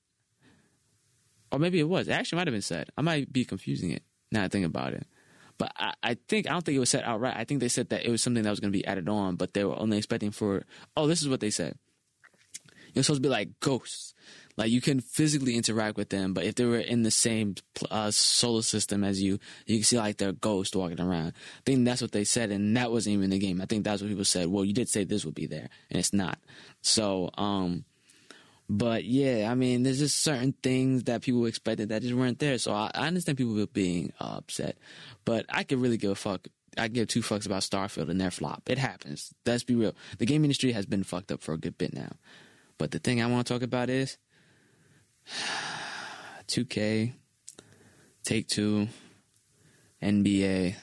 Speaker 1: Or maybe it was. It actually might have been said. I might be confusing it now I think about it. But I, I think I don't think it was said outright. I think they said that it was something that was going to be added on, but they were only expecting for. Oh, this is what they said. It was supposed to be like ghosts, like you can physically interact with them, but if they were in the same uh, solar system as you, you can see like their ghost walking around. I think that's what they said, and that wasn't even in the game. I think that's what people said. Well, you did say this would be there, and it's not. So, um, but yeah, I mean, there's just certain things that people expected that just weren't there. So I, I understand people being uh, upset, but I could really give a fuck. I give two fucks about Starfield and their flop. It happens. Let's be real. The game industry has been fucked up for a good bit now. But the thing I want to talk about is two K, Take-Two, N B A.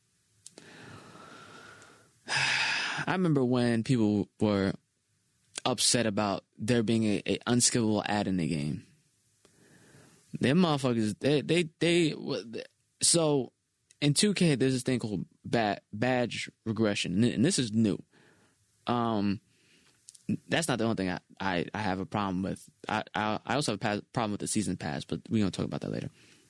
Speaker 1: I remember when people were upset about there being a, a unskippable ad in the game. Them motherfuckers, they, they, they, so in two K, there's this thing called ba- badge regression, and this is new. Um, that's not the only thing I, I, I have a problem with. I, I, I also have a pass, problem with the season pass, but we're going to talk about that later.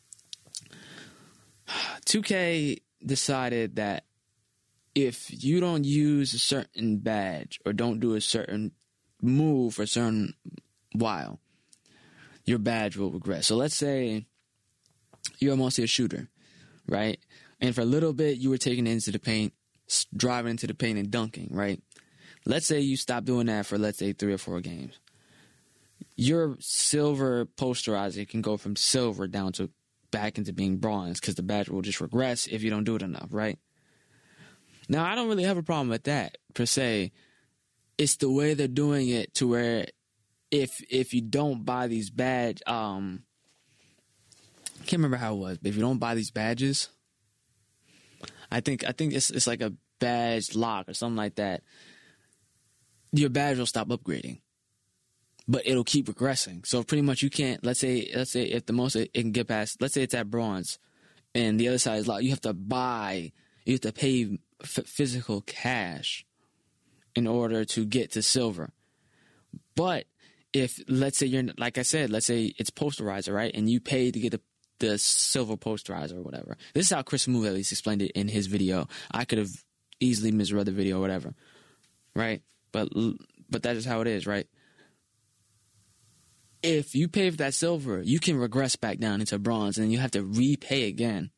Speaker 1: two K decided that if you don't use a certain badge or don't do a certain move for a certain while, your badge will regress. So let's say you're mostly a shooter, right? And for a little bit, you were taking it into the paint, driving into the paint and dunking, right? Let's say you stop doing that for, let's say, three or four games. Your silver posterizer can go from silver down to back into being bronze because the badge will just regress if you don't do it enough, right? Now, I don't really have a problem with that, per se. It's the way they're doing it to where if if you don't buy these badge, um, I can't remember how it was, but if you don't buy these badges, I think I think it's it's like a badge lock or something like that. Your badge will stop upgrading, but it'll keep regressing. So pretty much you can't. Let's say let's say if the most it can get past, let's say it's at bronze, and the other side is locked. You have to buy. You have to pay f- physical cash in order to get to silver. But if, let's say you're, like I said, let's say it's posterizer, right? And you pay to get the, the silver posterizer or whatever. This is how Chris Move at least explained it in his video. I could have easily misread the video or whatever, right? But, but that is how it is, right? If you pay for that silver, you can regress back down into bronze and you have to repay again.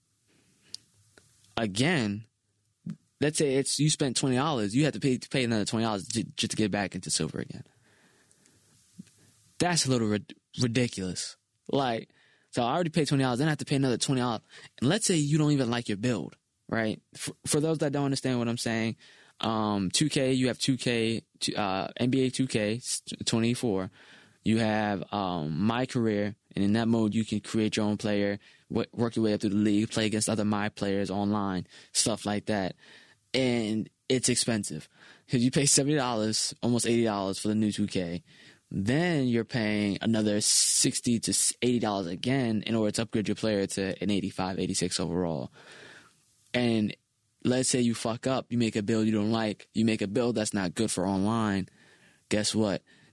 Speaker 1: Again, let's say it's you spent twenty dollars, you have to pay to pay another twenty dollars just to get back into silver again. That's a little rid- ridiculous. Like, so I already paid twenty dollars, then I have to pay another twenty dollars. And let's say you don't even like your build, right? For, for those that don't understand what I'm saying, um, two K, you have two K, uh, N B A two K twenty-four. You have um, My Career, and in that mode, you can create your own player, work your way up through the league, play against other My Players online, stuff like that. And it's expensive because you pay seventy dollars, almost eighty dollars for the new two K. Then you're paying another sixty to eighty dollars again in order to upgrade your player to an eighty-five, eighty-six overall. And let's say you fuck up, you make a build you don't like, you make a build that's not good for online. Guess what?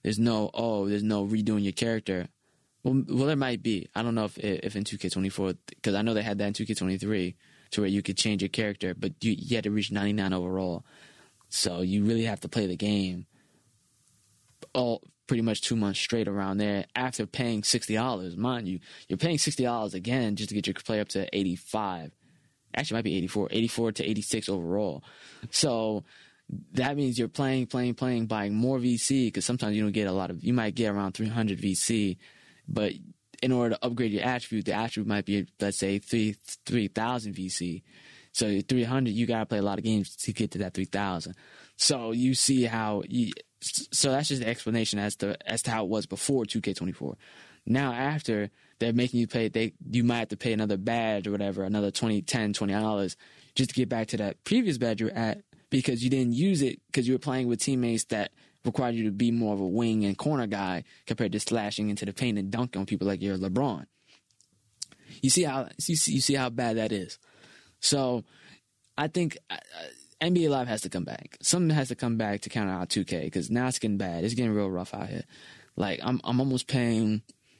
Speaker 1: there's no oh, there's no redoing your character. Well, well, there might be. I don't know if if in two K twenty-four, because I know they had that in two K twenty-three, to where you could change your character, but you, you had to reach ninety-nine overall. So you really have to play the game all pretty much two months straight around there after paying sixty dollars. Mind you, you're paying sixty dollars again just to get your play up to eighty-five. Actually, it might be eighty-four. eighty-four to eighty-six overall. So that means you're playing, playing, playing, buying more V C, because sometimes you don't get a lot of, you might get around three hundred V C, but in order to upgrade your attribute, the attribute might be, let's say, three three thousand V C. So three hundred, you got to play a lot of games to get to that three thousand. So you see how, you, so that's just the explanation as to as to how it was before two K twenty-four. Now after, they're making you pay, they you might have to pay another badge or whatever, another twenty, ten, twenty dollars just to get back to that previous badge you're at, because you didn't use it because you were playing with teammates that required you to be more of a wing and corner guy compared to slashing into the paint and dunking on people like you're LeBron. You see how you see, you see how bad that is. So I think uh, N B A Live has to come back. Something has to come back to counter out two K, because now it's getting bad. It's getting real rough out here. Like I'm I'm almost paying.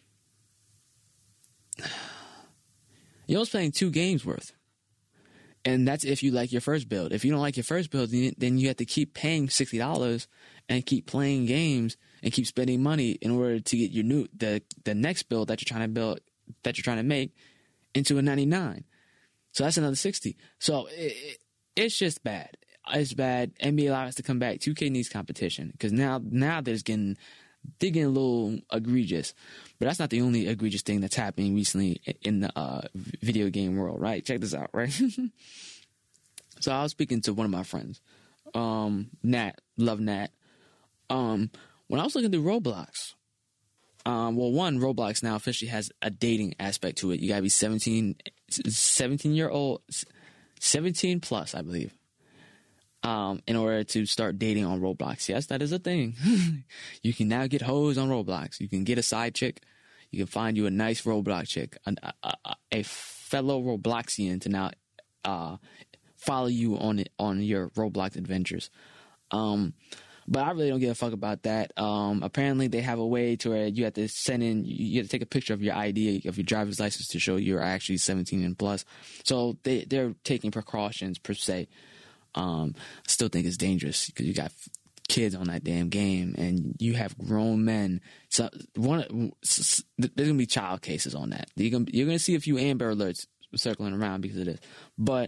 Speaker 1: You're almost playing two games worth. And that's if you like your first build. If you don't like your first build, then you have to keep paying sixty dollars and keep playing games and keep spending money in order to get your new the the next build that you're trying to build that you're trying to make into a ninety-nine. So that's another sixty. So it, it, it's just bad. It's bad. N B A Live has to come back. two K needs competition, because now now there's getting they're getting a little egregious. But that's not the only egregious thing that's happening recently in the uh, video game world, right? Check this out, right? So I was speaking to one of my friends, um, Nat, love Nat. Um, when I was looking through Roblox, um, well, one, Roblox now officially has a dating aspect to it. You gotta be seventeen, seventeen year old, seventeen plus, I believe, um, in order to start dating on Roblox. Yes, that is a thing. You can now get hoes on Roblox. You can get a side chick. You can find you a nice Roblox chick, a, a, a fellow Robloxian to now uh, follow you on it, on your Roblox adventures. Um, but I really don't give a fuck about that. Um, apparently, they have a way to where you have to send in, you have to take a picture of your I D, of your driver's license, to show you're actually seventeen and plus. So they, they're taking precautions per se. Um, I still think it's dangerous, because you got kids on that damn game, and you have grown men. So one, there's gonna be child cases on that. You're gonna, you're gonna see a few Amber Alerts circling around because of this. But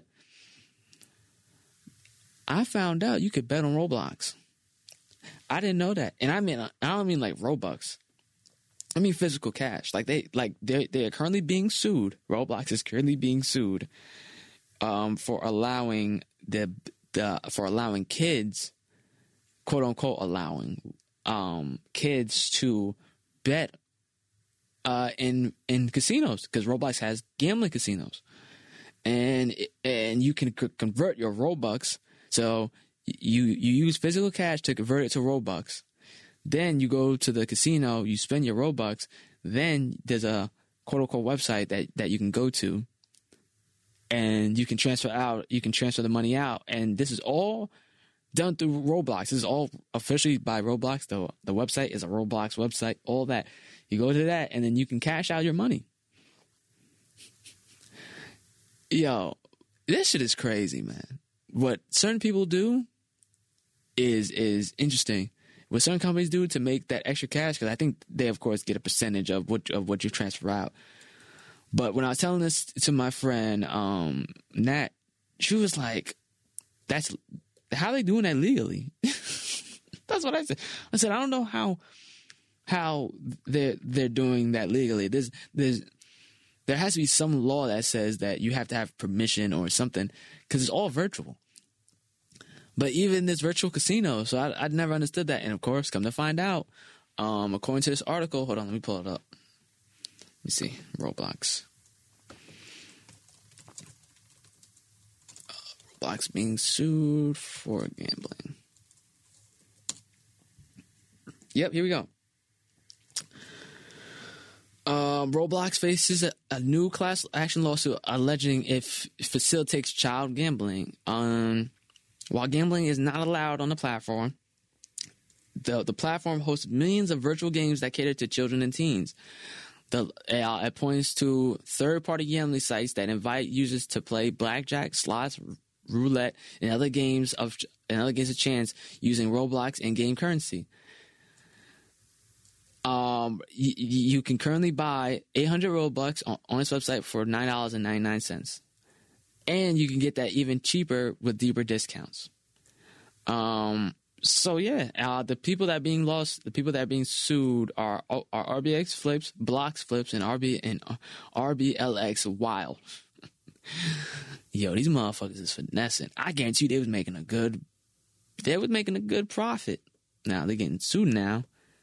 Speaker 1: I found out you could bet on Roblox. I didn't know that, and I mean, I don't mean like Robux. I mean physical cash. Like they, like they, they are currently being sued. Roblox is currently being sued, um, for allowing the. Uh, for allowing kids, quote unquote, allowing um, kids to bet uh, in in casinos, because Roblox has gambling casinos, and and you can c- convert your Robux. So you you use physical cash to convert it to Robux. Then you go to the casino, you spend your Robux. Then there's a quote unquote website that, that you can go to. And you can transfer out, you can transfer the money out. And this is all done through Roblox. This is all officially by Roblox. The, the website is a Roblox website, all that. You go to that, and then you can cash out your money. Yo, this shit is crazy, man. What certain people do is is interesting. What certain companies do to make that extra cash, because I think they, of course, get a percentage of what of what you transfer out. But when I was telling this to my friend, um, Nat, she was like, that's, how are they doing that legally? That's what I said. I said, I don't know how, how they're, they're doing that legally. There's, there's, there has to be some law that says that you have to have permission or something, because it's all virtual. But even this virtual casino, so I, I'd never understood that. And of course, come to find out, um, according to this article, hold on, let me pull it up. Let me see, Roblox. Uh, Roblox being sued for gambling. Yep, here we go. Uh, Roblox faces a, a new class action lawsuit alleging it facilitates child gambling. Um, while gambling is not allowed on the platform, the the platform hosts millions of virtual games that cater to children and teens. The, uh, it points to third-party gambling sites that invite users to play blackjack, slots, roulette, and other games of and other games of chance using Roblox in-game currency. Um, you, you can currently buy eight hundred Robux on, on its website for nine dollars and ninety-nine cents, and you can get that even cheaper with deeper discounts. Um. So yeah, uh, the people that are being lost, the people that are being sued are are R B X Flips, Blocks Flips, and R B and R B L X Wild. Yo, these motherfuckers is finessing. I guarantee you, they was making a good, they was making a good profit. Now they're getting sued now.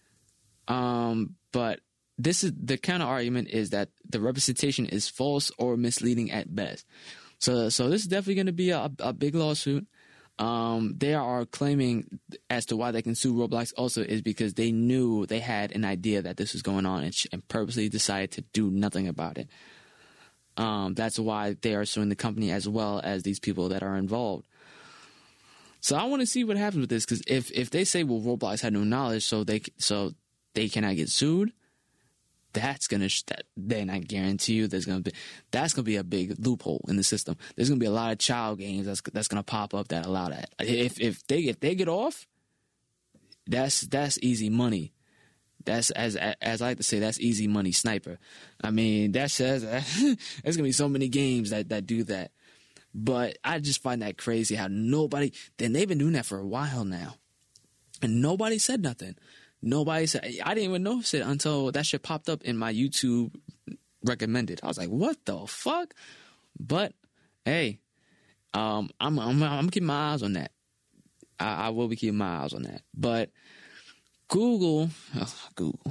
Speaker 1: Um, but this is the counter argument is that the representation is false or misleading at best. So, so this is definitely going to be a, a big lawsuit. Um, they are claiming as to why they can sue Roblox also is because they knew they had an idea that this was going on and, sh- and purposely decided to do nothing about it. Um, that's why they are suing the company as well as these people that are involved. So I want to see what happens with this because if, if they say, well, Roblox had no knowledge, so they so they cannot get sued, that's gonna sh- that, then I guarantee you there's gonna be that's gonna be a big loophole in the system. There's gonna be a lot of child games that's that's gonna pop up that allow that. If if they if they get off, that's that's easy money. That's as as I like to say, that's easy money sniper. I mean, that says there's gonna be so many games that that do that. But I just find that crazy how nobody. Then they've been doing that for a while now, and nobody said nothing. Nobody said, I didn't even notice it until that shit popped up in my YouTube recommended. I was like, what the fuck? But hey, um, I'm, I'm, I'm keeping my eyes on that. I, I will be keeping my eyes on that. But Google, oh, Google,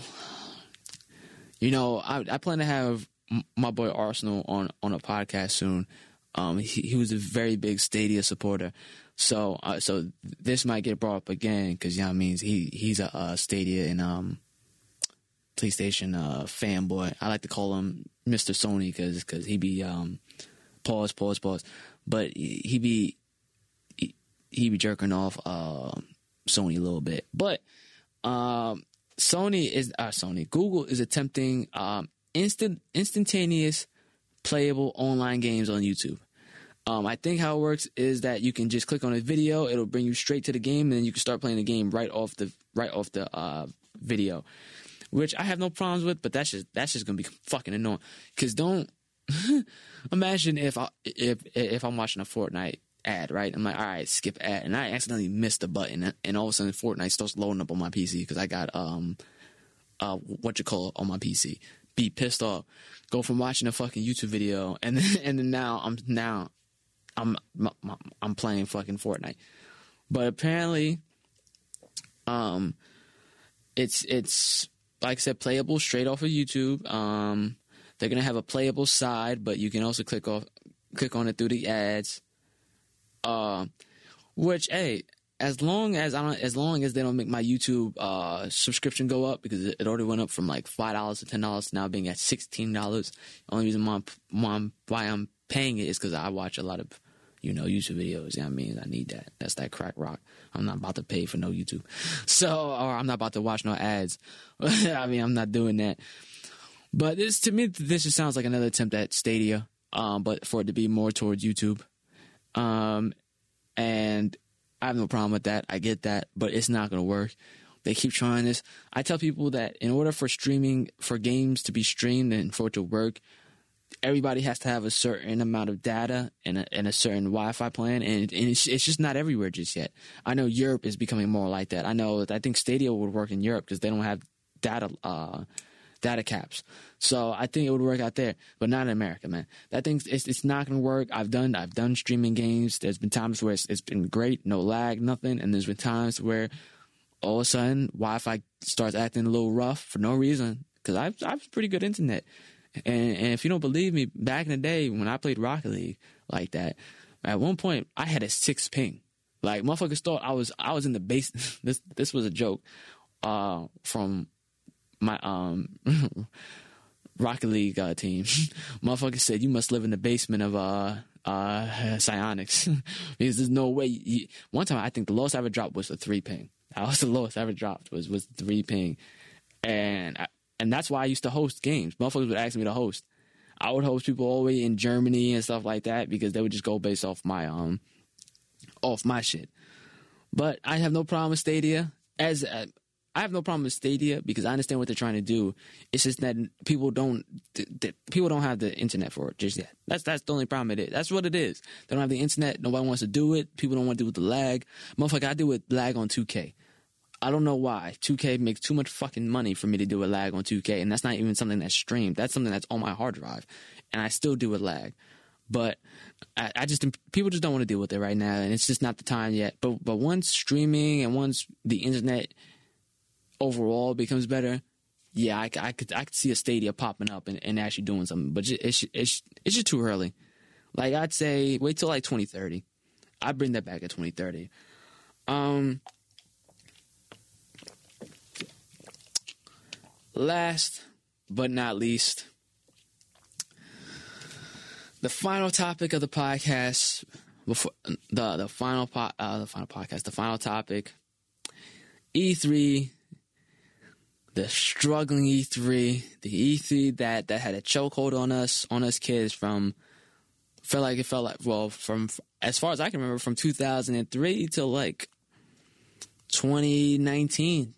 Speaker 1: you know, I, I plan to have my boy Arsenal on, on a podcast soon. Um, he, he was a very big Stadia supporter. So, uh, so this might get brought up again because, you know what I mean? He, he's a, a Stadia and, um, PlayStation, uh, fanboy. I like to call him Mister Sony because, cause he be, um, pause, pause, pause. But he be, he, he be jerking off, uh, Sony a little bit. But, um, Sony is, uh, Sony, Google is attempting, um, instant, instantaneous playable online games on YouTube. Um, I think how it works is that you can just click on a video, it'll bring you straight to the game, and then you can start playing the game right off the right off the uh, video, which I have no problems with. But that's just that's just gonna be fucking annoying. Cause don't imagine if I if if I'm watching a Fortnite ad, right? I'm like, all right, skip ad, and I accidentally missed a button, and all of a sudden Fortnite starts loading up on my P C because I got um uh what you call it on my P C. Be pissed off. Go from watching a fucking YouTube video, and then and then now I'm now. I'm I'm playing fucking Fortnite, but apparently, um, it's it's like I said, playable straight off of YouTube. Um, they're gonna have a playable side, but you can also click off click on it through the ads. Uh, which hey, as long as I don't, as long as they don't make my YouTube uh subscription go up because it already went up from like five dollars to ten dollars to now being at sixteen dollars. Only reason why I'm, why I'm paying it is because I watch a lot of, you know, YouTube videos. You know what I mean? I need that. That's that crack rock. I'm not about to pay for no YouTube. So, or I'm not about to watch no ads. I mean, I'm not doing that. But this, to me, this just sounds like another attempt at Stadia, um, but for it to be more towards YouTube. Um, and I have no problem with that. I get that, but it's not going to work. They keep trying this. I tell people that in order for streaming, for games to be streamed and for it to work, everybody has to have a certain amount of data and a, and a certain Wi-Fi plan, and, and it's, it's just not everywhere just yet. I know Europe is becoming more like that. I know, I think Stadia would work in Europe because they don't have data uh, data caps. So I think it would work out there, but not in America, man. That thing's it's, it's not going to work. I've done I've done streaming games. There's been times where it's, it's been great, no lag, nothing, and there's been times where all of a sudden Wi-Fi starts acting a little rough for no reason because I've I've pretty good internet. And, and if you don't believe me, back in the day when I played Rocket League like that, at one point I had a six ping. Like motherfuckers thought I was I was in the base. this this was a joke uh, from my um, Rocket League uh, team. Motherfuckers said you must live in the basement of uh uh Psyonix because there's no way. You, one time I think the lowest I ever dropped was a three ping. That was the lowest I ever dropped, was was three ping. And I, and that's why I used to host games. Motherfuckers would ask me to host. I would host people all the way in Germany and stuff like that because they would just go based off my um off my shit. But I have no problem with Stadia. As uh, I have no problem with Stadia because I understand what they're trying to do. It's just that people don't th- th- people don't have the internet for it just yet. That's that's the only problem it is. That's what it is. They don't have the internet. Nobody wants to do it. People don't want to do it with the lag. Motherfucker, I do with lag on two K. I don't know why. two K makes too much fucking money for me to do a lag on two K, and that's not even something that's streamed. That's something that's on my hard drive, and I still do a lag. But I, I just people just don't want to deal with it right now, and it's just not the time yet. But but once streaming and once the internet overall becomes better, yeah, I, I could I could see a Stadia popping up and, and actually doing something. But it's it's it's just too early. Like I'd say, wait till like twenty thirty. I'd bring that back at twenty thirty. Um. Last but not least, the final topic of the podcast, before the the final po- uh, the final podcast, the final topic, E three, the struggling E three, the E three that, that had a chokehold on us, on us kids from, felt like it felt like, well, from, as far as I can remember, from two thousand three till like twenty nineteen.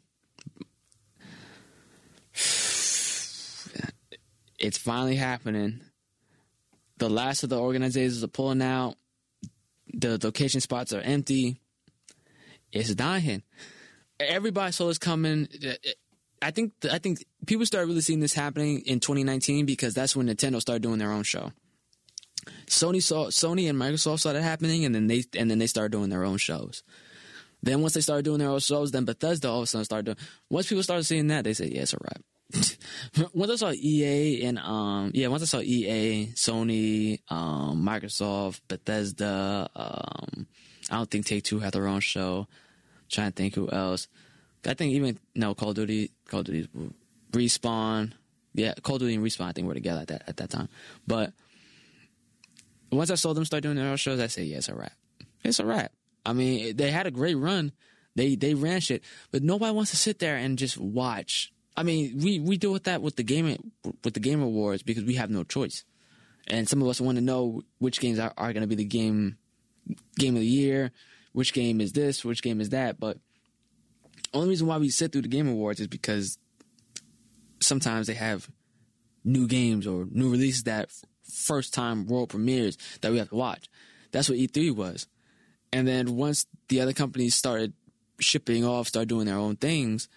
Speaker 1: It's finally happening. The last of the organizers are pulling out. The location spots are empty. It's dying. Everybody saw this coming. I think I think people started really seeing this happening in twenty nineteen because that's when Nintendo started doing their own show. Sony saw Sony and Microsoft saw that happening, and then they and then they started doing their own shows. Then once they started doing their own shows, then Bethesda all of a sudden started doing. Once people started seeing that, they said, "Yeah, it's a wrap." Once I saw E A and um yeah, once I saw E A, Sony, um, Microsoft, Bethesda, um, I don't think Take Two had their own show. I'm trying to think who else. I think even no Call of Duty, Call of Duty, Respawn, yeah, Call of Duty and Respawn I think were together at that at that time. But once I saw them start doing their own shows, I said, yeah, it's a wrap. It's a wrap. I mean, they had a great run. They they ran shit, but nobody wants to sit there and just watch. I mean, we, we deal with that with the game with the Game Awards because we have no choice, and some of us want to know which games are, are going to be the game game of the year, which game is this, which game is that. But the only reason why we sit through the Game Awards is because sometimes they have new games or new releases that first time world premieres that we have to watch. That's what E three was, and then once the other companies started shipping off, started doing their own things.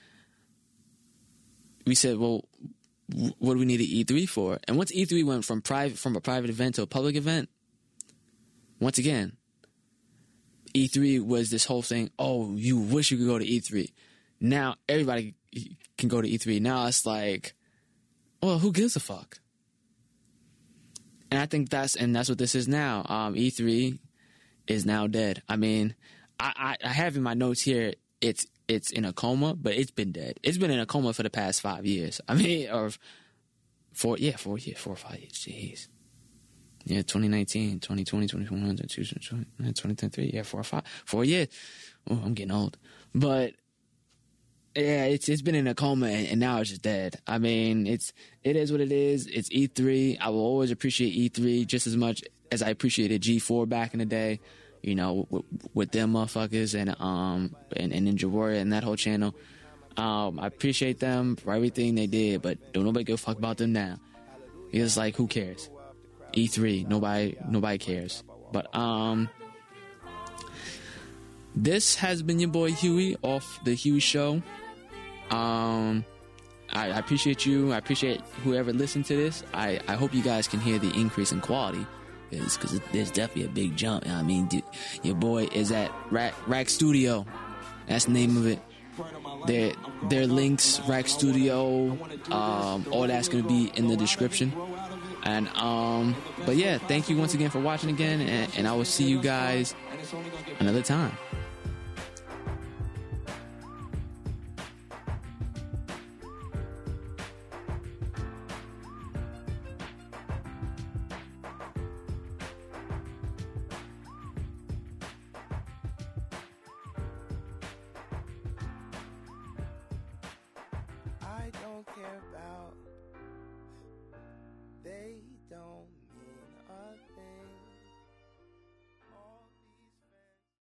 Speaker 1: We said, well, what do we need an E three for? And once E three went from private from a private event to a public event, once again, E three was this whole thing, oh, you wish you could go to E three. Now everybody can go to E three. Now it's like, well, who gives a fuck? And I think that's and that's what this is now. Um, E three is now dead. I mean, I, I, I have in my notes here, it's It's in a coma, but it's been dead. It's been in a coma for the past five years. I mean, or four, yeah, four years, four or five years. Jeez. Yeah, twenty nineteen, twenty twenty, twenty twenty-one, twenty twenty-three, yeah, four or five, four years. Oh, I'm getting old. But, yeah, it's it's been in a coma, and, and now it's just dead. I mean, it's it is what it is. It's E three. I will always appreciate E three just as much as I appreciated G four back in the day. You know, with, with them motherfuckers and um and, and Ninja Warrior and that whole channel. Um, I appreciate them for everything they did, but don't nobody give a fuck about them now. It's like, who cares? E three, nobody nobody cares. But um, this has been your boy Huey off the Huey Show. Um, I, I appreciate you. I appreciate whoever listened to this. I, I hope you guys can hear the increase in quality. Because there's definitely a big jump. I mean, dude, your boy is at Rack, Rack Studio. That's the name of it. Their their links, Rack Studio, um, all that's going to be in the description. And um, but yeah, thank you once again for watching again, and, and I will see you guys another time.